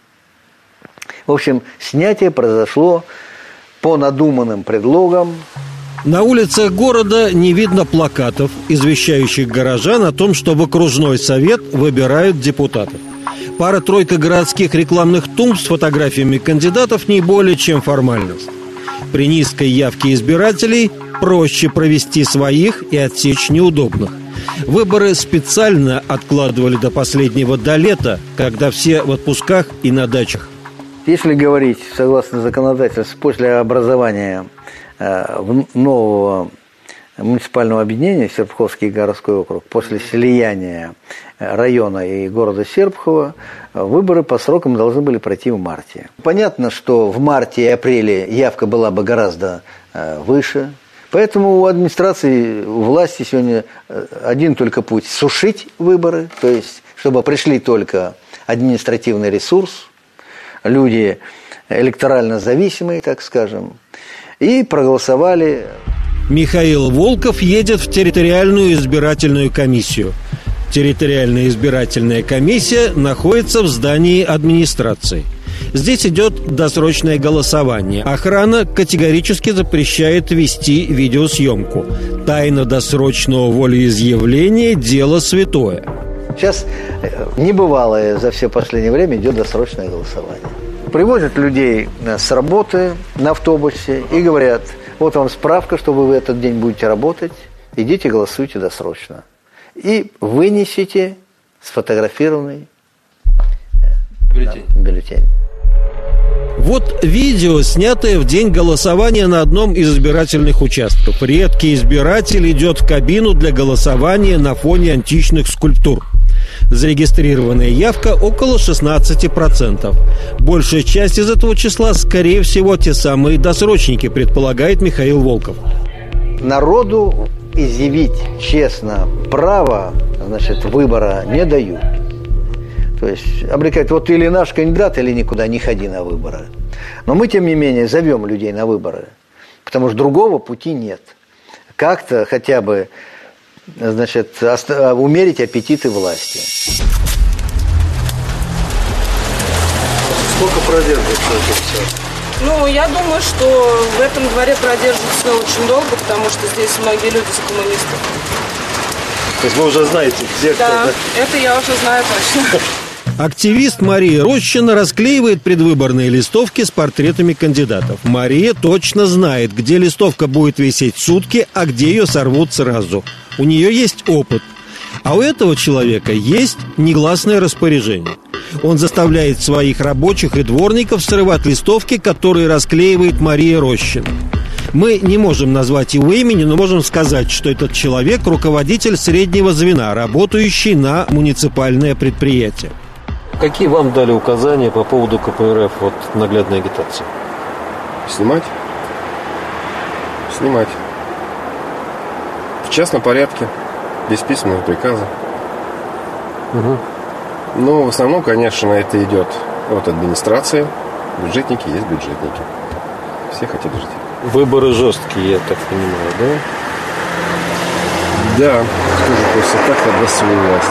[SPEAKER 16] В общем, снятие произошло по надуманным предлогам.
[SPEAKER 14] На улицах города не видно плакатов, извещающих горожан о том, что в окружной совет выбирают депутатов. Пара-тройка городских рекламных тумб с фотографиями кандидатов не более чем формальность. При низкой явке избирателей проще провести своих и отсечь неудобных. Выборы специально откладывали до последнего, до лета, когда все в отпусках и на дачах.
[SPEAKER 16] Если говорить, согласно законодательству, после образования э, нового муниципального объединения Серпуховский городской округ, после слияния района и города Серпухова, выборы по срокам должны были пройти в марте. Понятно, что в марте и апреле явка была бы гораздо э, выше. Поэтому у администрации, у власти сегодня один только путь – сушить выборы, то есть, чтобы пришли только административный ресурс, люди электорально зависимые, так скажем, и проголосовали.
[SPEAKER 14] Михаил Волков едет в территориальную избирательную комиссию. Территориальная избирательная комиссия находится в здании администрации. Здесь идет досрочное голосование. Охрана категорически запрещает вести видеосъемку. Тайна досрочного волеизъявления – дело святое.
[SPEAKER 16] Сейчас небывалое за все последнее время идет досрочное голосование. Привозят людей с работы на автобусе и говорят, вот вам справка, что вы в этот день будете работать, идите голосуйте досрочно. И вынесите сфотографированный бюллетень. бюллетень.
[SPEAKER 14] Вот видео, снятое в день голосования на одном из избирательных участков. Редкий избиратель идет в кабину для голосования на фоне античных скульптур. Зарегистрированная явка около шестнадцати процентов. Большая часть из этого числа, скорее всего, те самые досрочники, предполагает Михаил Волков.
[SPEAKER 16] Народу изъявить честно право, значит, выбора не дают. То есть обрекают, вот или наш кандидат, или никуда не ходи на выборы. Но мы, тем не менее, зовем людей на выборы, потому что другого пути нет. Как-то хотя бы, значит, умерить аппетиты власти.
[SPEAKER 17] Сколько продержится это все?
[SPEAKER 18] Ну, я думаю, что в этом дворе продержится очень долго, потому что здесь многие люди за коммунистов.
[SPEAKER 17] То есть вы уже знаете, где
[SPEAKER 18] да,
[SPEAKER 17] кто, да?
[SPEAKER 18] Это я уже знаю точно.
[SPEAKER 14] Активист Мария Рощина расклеивает предвыборные листовки с портретами кандидатов. Мария точно знает, где листовка будет висеть сутки, а где ее сорвут сразу. У нее есть опыт. А у этого человека есть негласное распоряжение. Он заставляет своих рабочих и дворников срывать листовки, которые расклеивает Мария Рощина. Мы не можем назвать его имени, но можем сказать, что этот человек – руководитель среднего звена, работающий на муниципальное предприятие.
[SPEAKER 6] Какие вам дали указания по поводу ка пэ эр эф, вот наглядной агитации?
[SPEAKER 19] Снимать? Снимать. В частном порядке, без письменного приказа.
[SPEAKER 6] Угу.
[SPEAKER 19] Ну, в основном, конечно, это идет от администрации. Бюджетники есть бюджетники. Все хотят жить.
[SPEAKER 6] Выборы жесткие, я так понимаю, да?
[SPEAKER 19] Да, тоже просто так отдаст свою власть.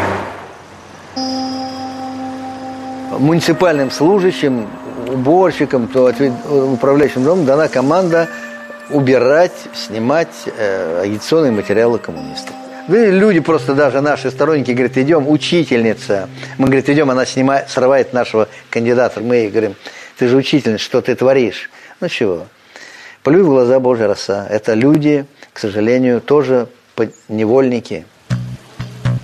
[SPEAKER 16] Муниципальным служащим, уборщикам, то управляющим домом дана команда убирать, снимать э, агитационные материалы коммунистов. Да и люди просто, даже наши сторонники, говорят, идем, учительница. Мы, говорит, идем, она снимает, срывает нашего кандидата. Мы ей говорим, ты же учительница, что ты творишь? Ну чего? Плюй в глаза Божья роса. Это люди, к сожалению, тоже невольники.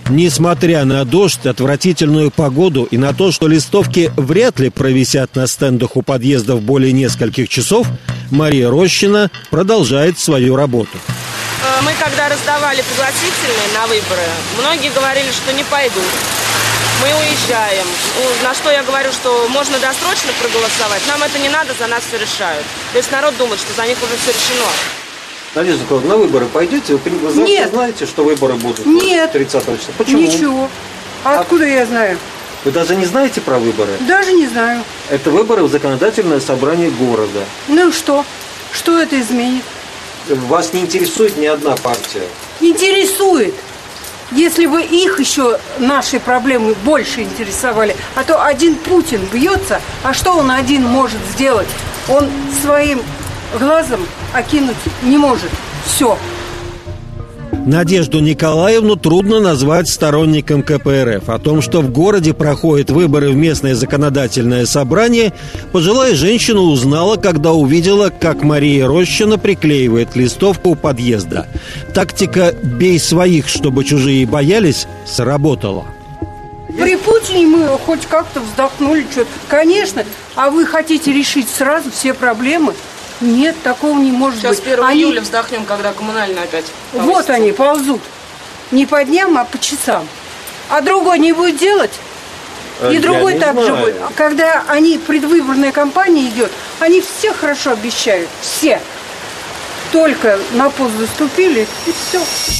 [SPEAKER 14] Несмотря на дождь, отвратительную погоду и на то, что листовки вряд ли провисят на стендах у подъездов более нескольких часов, Мария Рощина продолжает свою работу.
[SPEAKER 18] Мы когда раздавали пригласительные на выборы, многие говорили, что не пойдут. Мы уезжаем. На что я говорю, что можно досрочно проголосовать. Нам это не надо, за нас все решают. То есть народ думает, что за них уже все решено.
[SPEAKER 17] Надежда Николаевна, на выборы пойдете? Вы завтра
[SPEAKER 20] Нет.
[SPEAKER 17] знаете, что выборы будут
[SPEAKER 20] Нет.
[SPEAKER 17] тридцатого числа? Почему?
[SPEAKER 20] Ничего. А откуда я знаю?
[SPEAKER 17] Вы даже не знаете про выборы?
[SPEAKER 20] Даже не знаю.
[SPEAKER 17] Это выборы в законодательное собрание города.
[SPEAKER 20] Ну и что? Что это изменит?
[SPEAKER 17] Вас не интересует ни одна партия?
[SPEAKER 20] Интересует. Если бы их еще наши проблемы больше интересовали. А то один Путин бьется, а что он один может сделать? Он своим глазом окинуть не может. Все.
[SPEAKER 14] Надежду Николаевну трудно назвать сторонником ка пэ эр эф. О том, что в городе проходят выборы в местное законодательное собрание, пожилая женщина узнала, когда увидела, как Мария Рощина приклеивает листовку у подъезда. Тактика «бей своих, чтобы чужие боялись» сработала.
[SPEAKER 20] При Путине мы хоть как-то вздохнули. Что-то. Конечно, а вы хотите решить сразу все проблемы? Нет, такого не может
[SPEAKER 18] Сейчас
[SPEAKER 20] быть.
[SPEAKER 18] Сейчас первого
[SPEAKER 20] они...
[SPEAKER 18] июля вздохнем, когда коммунальные опять повысится.
[SPEAKER 20] Вот они ползут. Не по дням, а по часам. А другой не будет делать. И
[SPEAKER 17] Я
[SPEAKER 20] другой
[SPEAKER 17] не
[SPEAKER 20] так
[SPEAKER 17] знаю.
[SPEAKER 20] же будет. Когда они, предвыборная кампания идет, они все хорошо обещают. Все. Только на пост заступили, и все.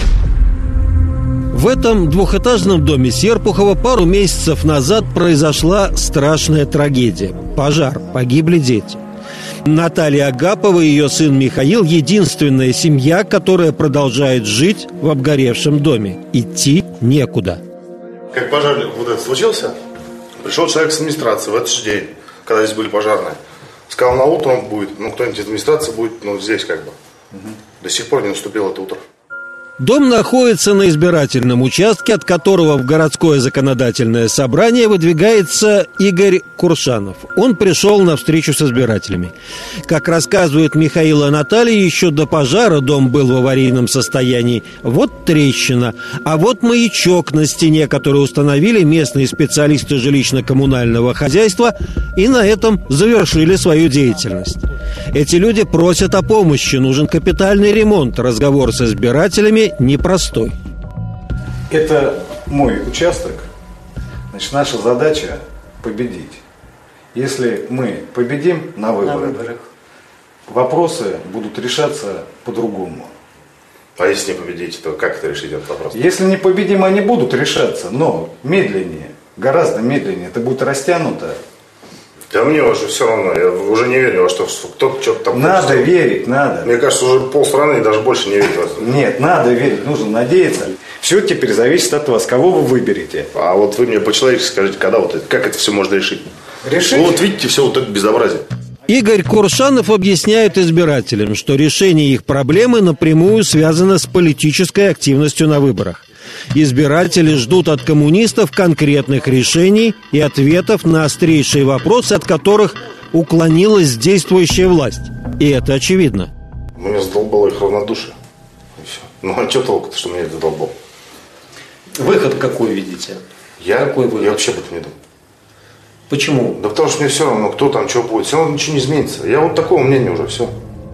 [SPEAKER 14] В этом двухэтажном доме Серпухова пару месяцев назад произошла страшная трагедия. Пожар. Погибли дети. Наталья Агапова и ее сын Михаил – единственная семья, которая продолжает жить в обгоревшем доме. Идти некуда.
[SPEAKER 21] Как пожар вот этот случился, пришел человек с администрации в этот же день, когда здесь были пожарные. Сказал, на утро он будет, ну кто-нибудь из администрации будет, ну здесь как бы. Угу. До сих пор не наступило это утро.
[SPEAKER 14] Дом находится на избирательном участке, от которого в городское законодательное собрание выдвигается Игорь Куршанов. Он пришел на встречу с избирателями. Как рассказывает Михаил и Наталья, еще до пожара дом был в аварийном состоянии. Вот трещина, а вот маячок на стене, который установили местные специалисты жилищно-коммунального хозяйства, и на этом завершили свою деятельность. Эти люди просят о помощи, нужен капитальный ремонт. Разговор с избирателями непростой.
[SPEAKER 22] Это мой участок. Значит, наша задача победить. Если мы победим на выборах, на выборах. вопросы будут решаться по-другому.
[SPEAKER 21] А если не победите, то как это решить этот вопрос?
[SPEAKER 22] Если не победим, они будут решаться, но медленнее, гораздо медленнее. Это будет растянуто.
[SPEAKER 21] Да мне уже все равно, я уже не верю во что кто-то что-то там...
[SPEAKER 22] Надо
[SPEAKER 21] хочет.
[SPEAKER 22] верить, надо.
[SPEAKER 21] Мне кажется, уже полстраны и даже больше не верит в это.
[SPEAKER 22] Нет, надо верить, нужно надеяться. Все теперь зависит от вас, кого вы выберете.
[SPEAKER 21] А вот вы мне по-человечески скажите, когда вот это, как это все можно решить?
[SPEAKER 22] Решить?
[SPEAKER 21] Ну вот видите, все вот это безобразие.
[SPEAKER 14] Игорь Куршанов объясняет избирателям, что решение их проблемы напрямую связано с политической активностью на выборах. Избиратели ждут от коммунистов конкретных решений и ответов на острейшие вопросы, от которых уклонилась действующая власть. И это очевидно.
[SPEAKER 21] Меня задолбало их равнодушие. И все. Ну а что толку-то, что меня это задолбало?
[SPEAKER 17] Выход какой видите?
[SPEAKER 21] Я,
[SPEAKER 17] какой выход?
[SPEAKER 21] Я вообще об этом не думаю.
[SPEAKER 17] Почему?
[SPEAKER 21] Да потому что мне все равно, кто там, что будет. Все равно ничего не изменится. Я вот такого мнения уже, все.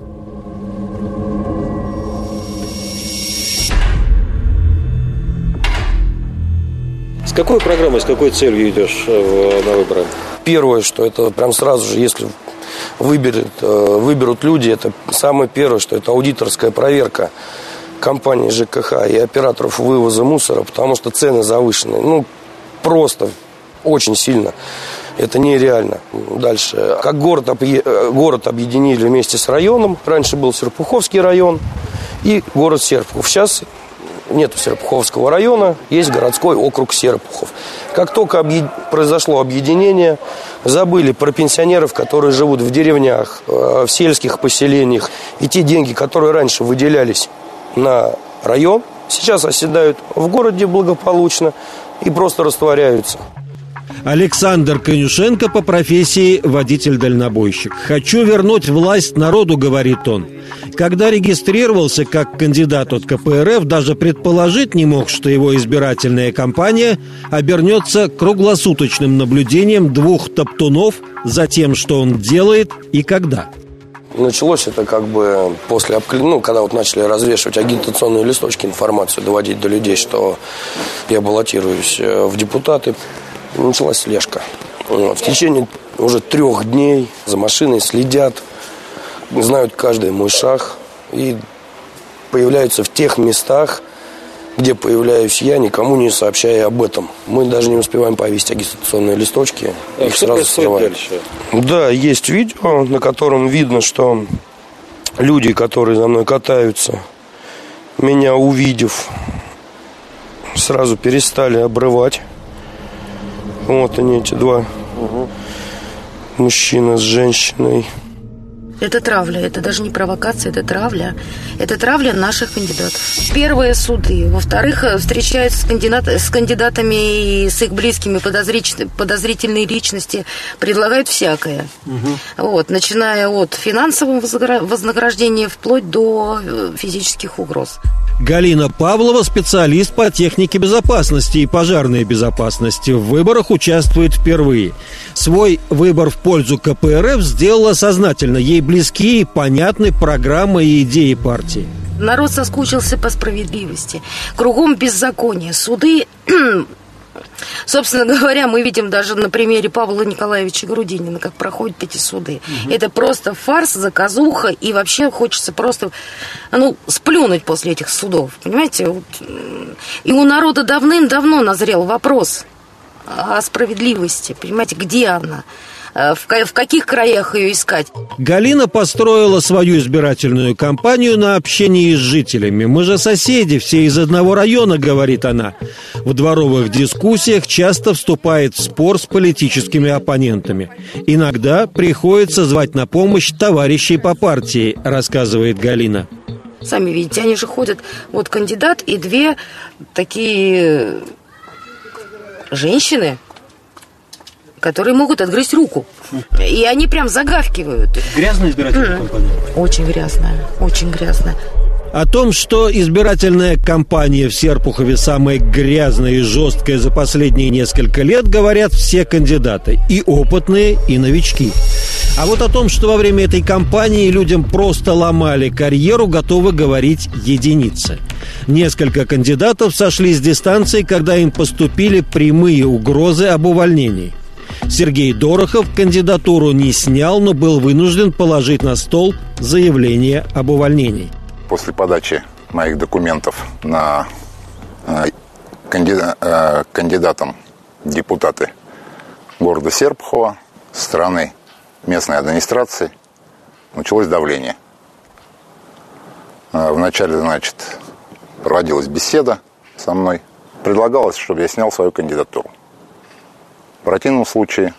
[SPEAKER 17] С какой программой, с какой целью идешь на выборы?
[SPEAKER 23] Первое, что это прям сразу же, если выберут, выберут люди, это самое первое, что это аудиторская проверка компании жэ ка ха и операторов вывоза мусора, потому что цены завышены. Ну, просто очень сильно. Это нереально. Дальше. Как город, город объединили вместе с районом. Раньше был Серпуховский район и город Серпухов. Сейчас нету Серпуховского района, есть городской округ Серпухов. Как только объ... произошло объединение, забыли про пенсионеров, которые живут в деревнях, в сельских поселениях. И те деньги, которые раньше выделялись на район, сейчас оседают в городе благополучно и просто растворяются.
[SPEAKER 14] Александр Конюшенко по профессии водитель-дальнобойщик. «Хочу вернуть власть народу», — говорит он. Когда регистрировался как кандидат от ка пэ эр эф, даже предположить не мог, что его избирательная кампания обернется круглосуточным наблюдением двух топтунов за тем, что он делает и когда.
[SPEAKER 23] Началось это как бы после, ну, когда вот начали развешивать агитационные листочки, информацию доводить до людей, что я баллотируюсь в депутаты. Началась слежка. Вот. В течение уже трех дней за машиной следят, знают каждый мой шаг и появляются в тех местах, где появляюсь я, никому не сообщая об этом. Мы даже не успеваем повесить агитационные листочки,
[SPEAKER 17] а
[SPEAKER 23] их сразу срывают. Да, есть видео, на котором видно, что люди, которые за мной катаются, меня увидев, сразу перестали обрывать. Вот они, эти два угу. мужчина с женщиной.
[SPEAKER 4] Это травля, это даже не провокация, это травля. Это травля наших кандидатов. Первые суды. Во-вторых, встречаются с, кандидат, с кандидатами и с их близкими подозрительные, подозрительные личности, предлагают всякое. Угу. Вот, начиная от финансового вознаграждения вплоть до физических угроз.
[SPEAKER 14] Галина Павлова – специалист по технике безопасности и пожарной безопасности. В выборах участвует впервые. Свой выбор в пользу ка пэ эр эф сделала сознательно. Ей близки и понятны программы и идеи партии.
[SPEAKER 4] Народ соскучился по справедливости. Кругом беззаконие. Суды... Собственно говоря, мы видим даже на примере Павла Николаевича Грудинина, как проходят эти суды. Угу. Это просто фарс, заказуха, и вообще хочется просто, ну, сплюнуть после этих судов, понимаете? Вот. И у народа давным-давно назрел вопрос о справедливости, понимаете, где она? В каких краях ее искать?
[SPEAKER 14] Галина построила свою избирательную кампанию на общении с жителями. «Мы же соседи, все из одного района», — говорит она. В дворовых дискуссиях часто вступает в спор с политическими оппонентами. Иногда приходится звать на помощь товарищей по партии, рассказывает Галина.
[SPEAKER 4] Сами видите, они же ходят, вот кандидат и две такие женщины, которые могут отгрызть руку. И они прям загавкивают.
[SPEAKER 17] Грязная избирательная кампания?
[SPEAKER 4] Очень грязная, очень грязная.
[SPEAKER 14] О том, что избирательная кампания в Серпухове самая грязная и жесткая за последние несколько лет, говорят все кандидаты. И опытные, и новички. А вот о том, что во время этой кампании людям просто ломали карьеру, готовы говорить единицы. Несколько кандидатов сошли с дистанции, когда им поступили прямые угрозы об увольнении. Сергей Дорохов кандидатуру не снял, но был вынужден положить на стол заявление об увольнении.
[SPEAKER 5] После подачи моих документов на э, кандида, э, кандидатам депутаты города Серпухова со стороны местной администрации началось давление. Э, вначале, значит, проводилась беседа со мной. Предлагалось, чтобы я снял свою кандидатуру. В противном случае,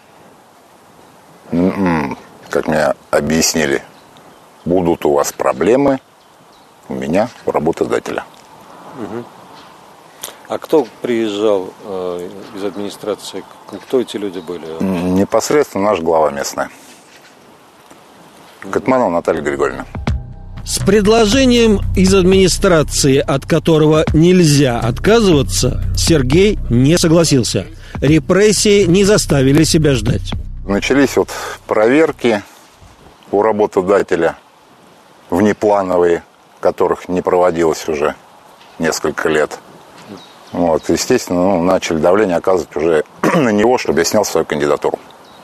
[SPEAKER 5] как мне объяснили, будут у вас проблемы у меня, у работодателя.
[SPEAKER 17] Угу. А кто приезжал э, из администрации? Кто эти люди были?
[SPEAKER 5] Непосредственно наш глава местная. Катманова Наталья Григорьевна.
[SPEAKER 14] С предложением из администрации, от которого нельзя отказываться, Сергей не согласился. Репрессии не заставили себя ждать.
[SPEAKER 5] Начались вот проверки у работодателя внеплановые, которых не проводилось уже несколько лет. Вот, естественно, ну, начали давление оказывать уже на него, чтобы я снял свою кандидатуру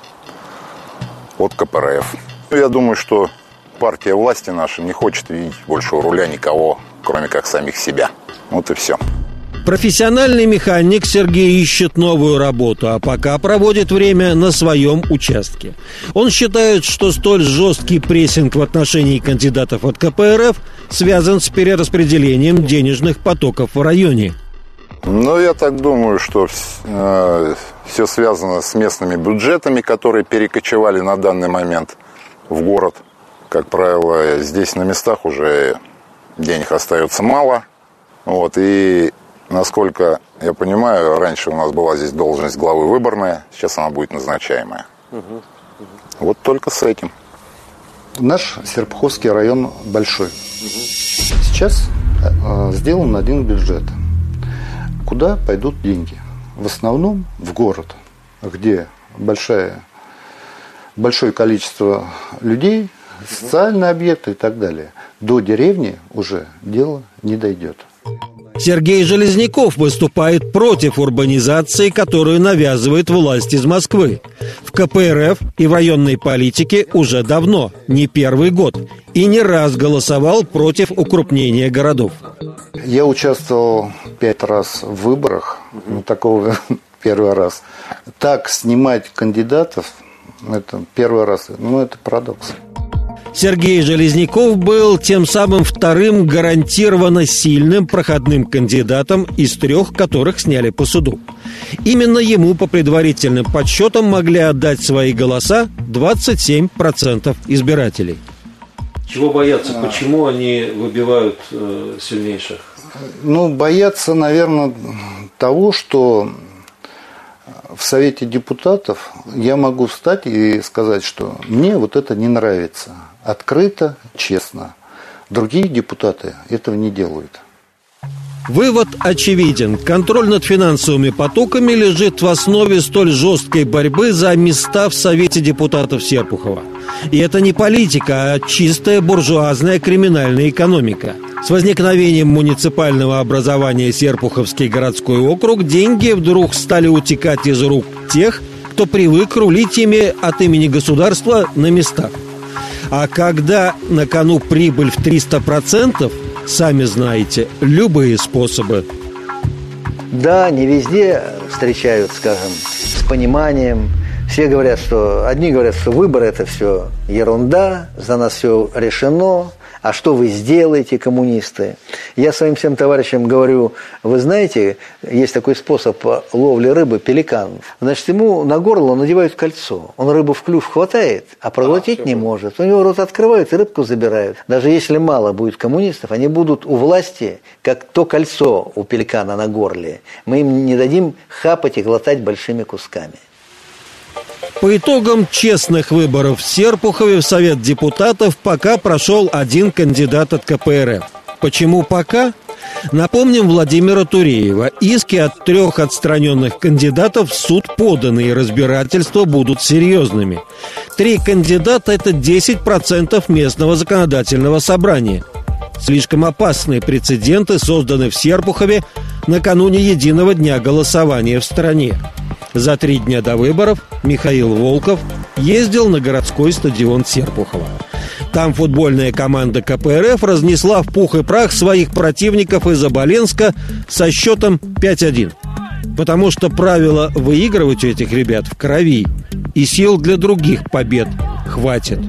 [SPEAKER 5] от ка пэ эр эф. Я думаю, что партия власти наша не хочет видеть больше у руля никого, кроме как самих себя. Вот и все.
[SPEAKER 14] Профессиональный механик Сергей ищет новую работу, а пока проводит время на своем участке. Он считает, что столь жесткий прессинг в отношении кандидатов от ка пэ эр эф связан с перераспределением денежных потоков в районе.
[SPEAKER 5] Ну, я так думаю, что э, все связано с местными бюджетами, которые перекочевали на данный момент в город. Как правило, здесь на местах уже денег остается мало. Вот, и Насколько я понимаю, раньше у нас была здесь должность главы выборная, сейчас она будет назначаемая. Угу. Угу. Вот только с этим.
[SPEAKER 22] Наш Серпуховский район большой. Угу. Сейчас э, сделан один бюджет. Куда пойдут деньги? В основном в город, где большая, большое количество людей, социальные объекты и так далее. До деревни уже дело не дойдет.
[SPEAKER 14] Сергей Железняков выступает против урбанизации, которую навязывает власть из Москвы. В ка пэ эр эф и в районной политике уже давно, не первый год, и не раз голосовал против укрупнения городов.
[SPEAKER 22] Я участвовал пять раз в выборах, ну, такого первый раз. Так снимать кандидатов, это первый раз, ну это парадокс.
[SPEAKER 14] Сергей Железняков был тем самым вторым гарантированно сильным проходным кандидатом из трех, которых сняли по суду. Именно ему по предварительным подсчетам могли отдать свои голоса двадцать семь процентов избирателей.
[SPEAKER 6] Чего боятся? Почему они выбивают э, сильнейших?
[SPEAKER 22] Ну, боятся, наверное, того, что в Совете депутатов я могу встать и сказать, что мне вот это не нравится. Открыто, честно. Другие депутаты этого не делают.
[SPEAKER 14] Вывод очевиден. Контроль над финансовыми потоками лежит в основе столь жесткой борьбы за места в Совете депутатов Серпухова. И это не политика, а чистая буржуазная криминальная экономика. С возникновением муниципального образования Серпуховский городской округ деньги вдруг стали утекать из рук тех, кто привык рулить ими от имени государства на местах. А когда на кону прибыль в триста процентов, сами знаете, любые способы.
[SPEAKER 16] Да, не везде встречают, скажем, с пониманием. Все говорят, что одни говорят, что выборы – это все ерунда, за нас все решено. А что вы сделаете, коммунисты? Я своим всем товарищам говорю, вы знаете, есть такой способ ловли рыбы – пеликан. Значит, ему на горло надевают кольцо. Он рыбу в клюв хватает, а проглотить не может. У него рот открывают и рыбку забирают. Даже если мало будет коммунистов, они будут у власти, как то кольцо у пеликана на горле. Мы им не дадим хапать и глотать большими кусками.
[SPEAKER 14] По итогам честных выборов в Серпухове в Совет депутатов пока прошел один кандидат от ка пэ эр эф. Почему пока? Напомним Владимира Туреева. Иски от трех отстраненных кандидатов в суд поданы, и разбирательства будут серьезными. Три кандидата – это десять процентов местного законодательного собрания. Слишком опасные прецеденты созданы в Серпухове накануне единого дня голосования в стране. За три дня до выборов Михаил Волков ездил на городской стадион Серпухова. Там футбольная команда ка пэ эр эф разнесла в пух и прах своих противников из Оболенска со счетом пять один. Потому что правило выигрывать у этих ребят в крови, и сил для других побед хватит.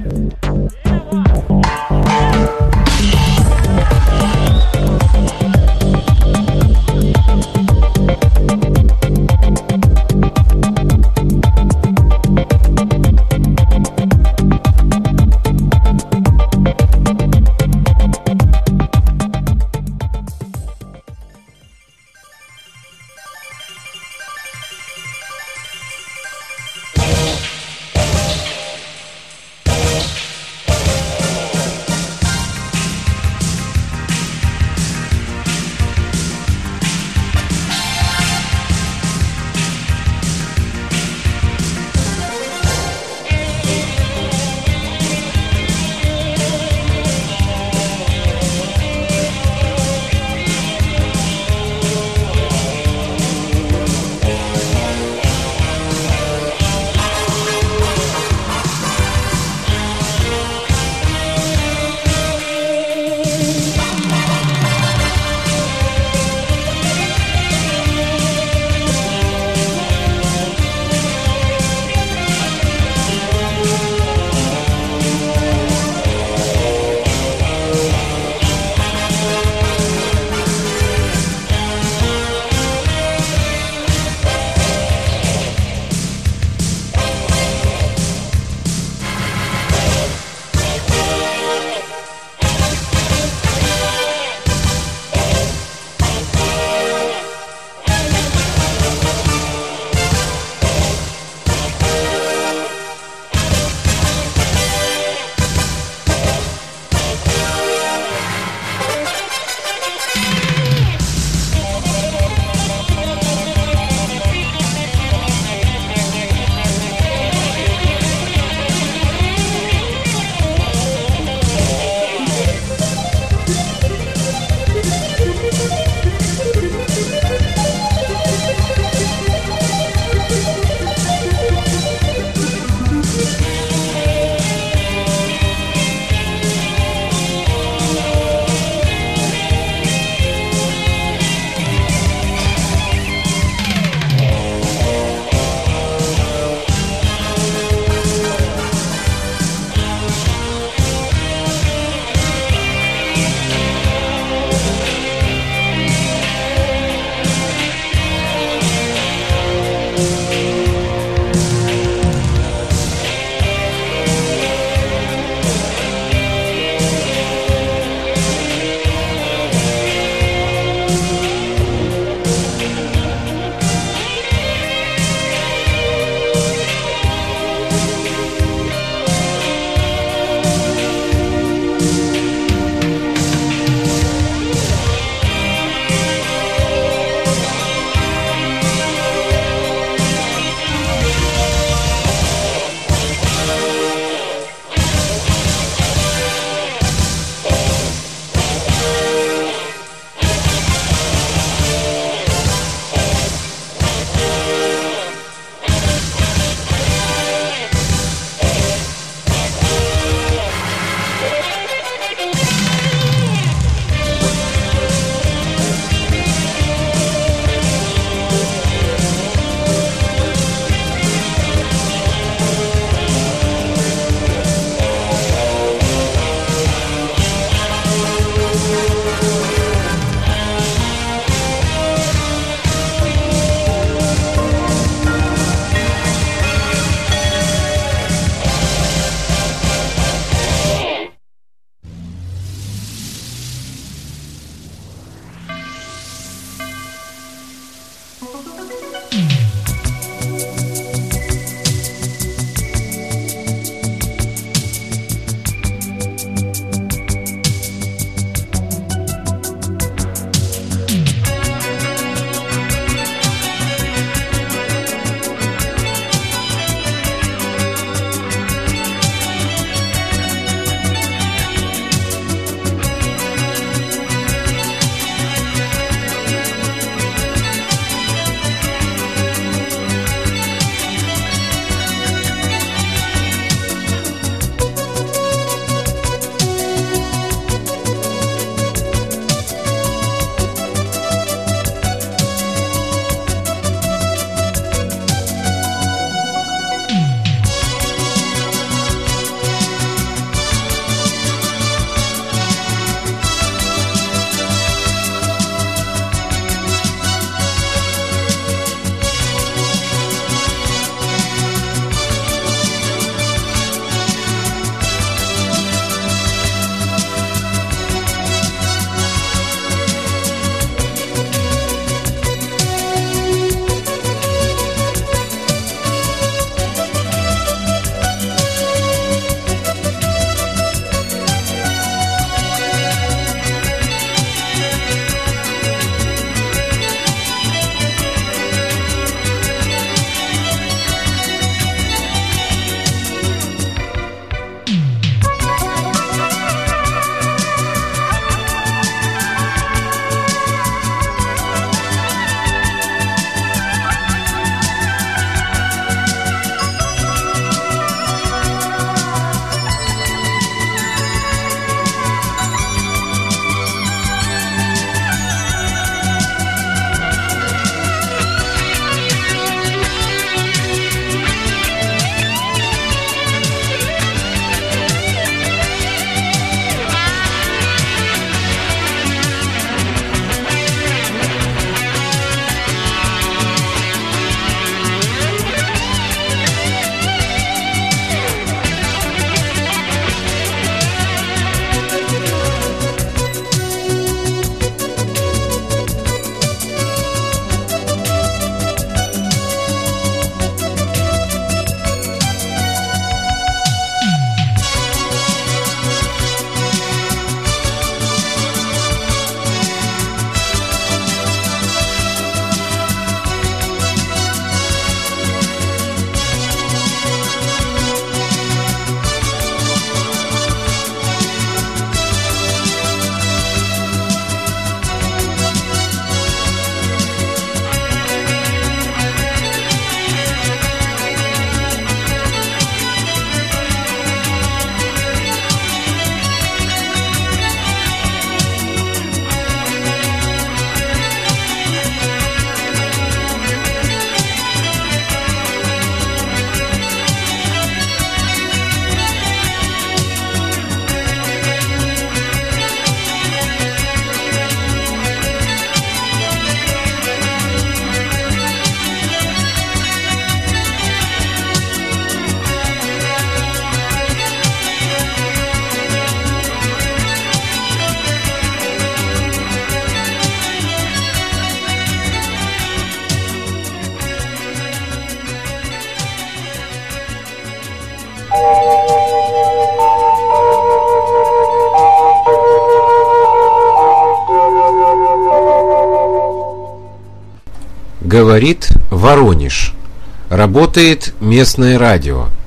[SPEAKER 13] Говорит Воронеж. Работает местное радио.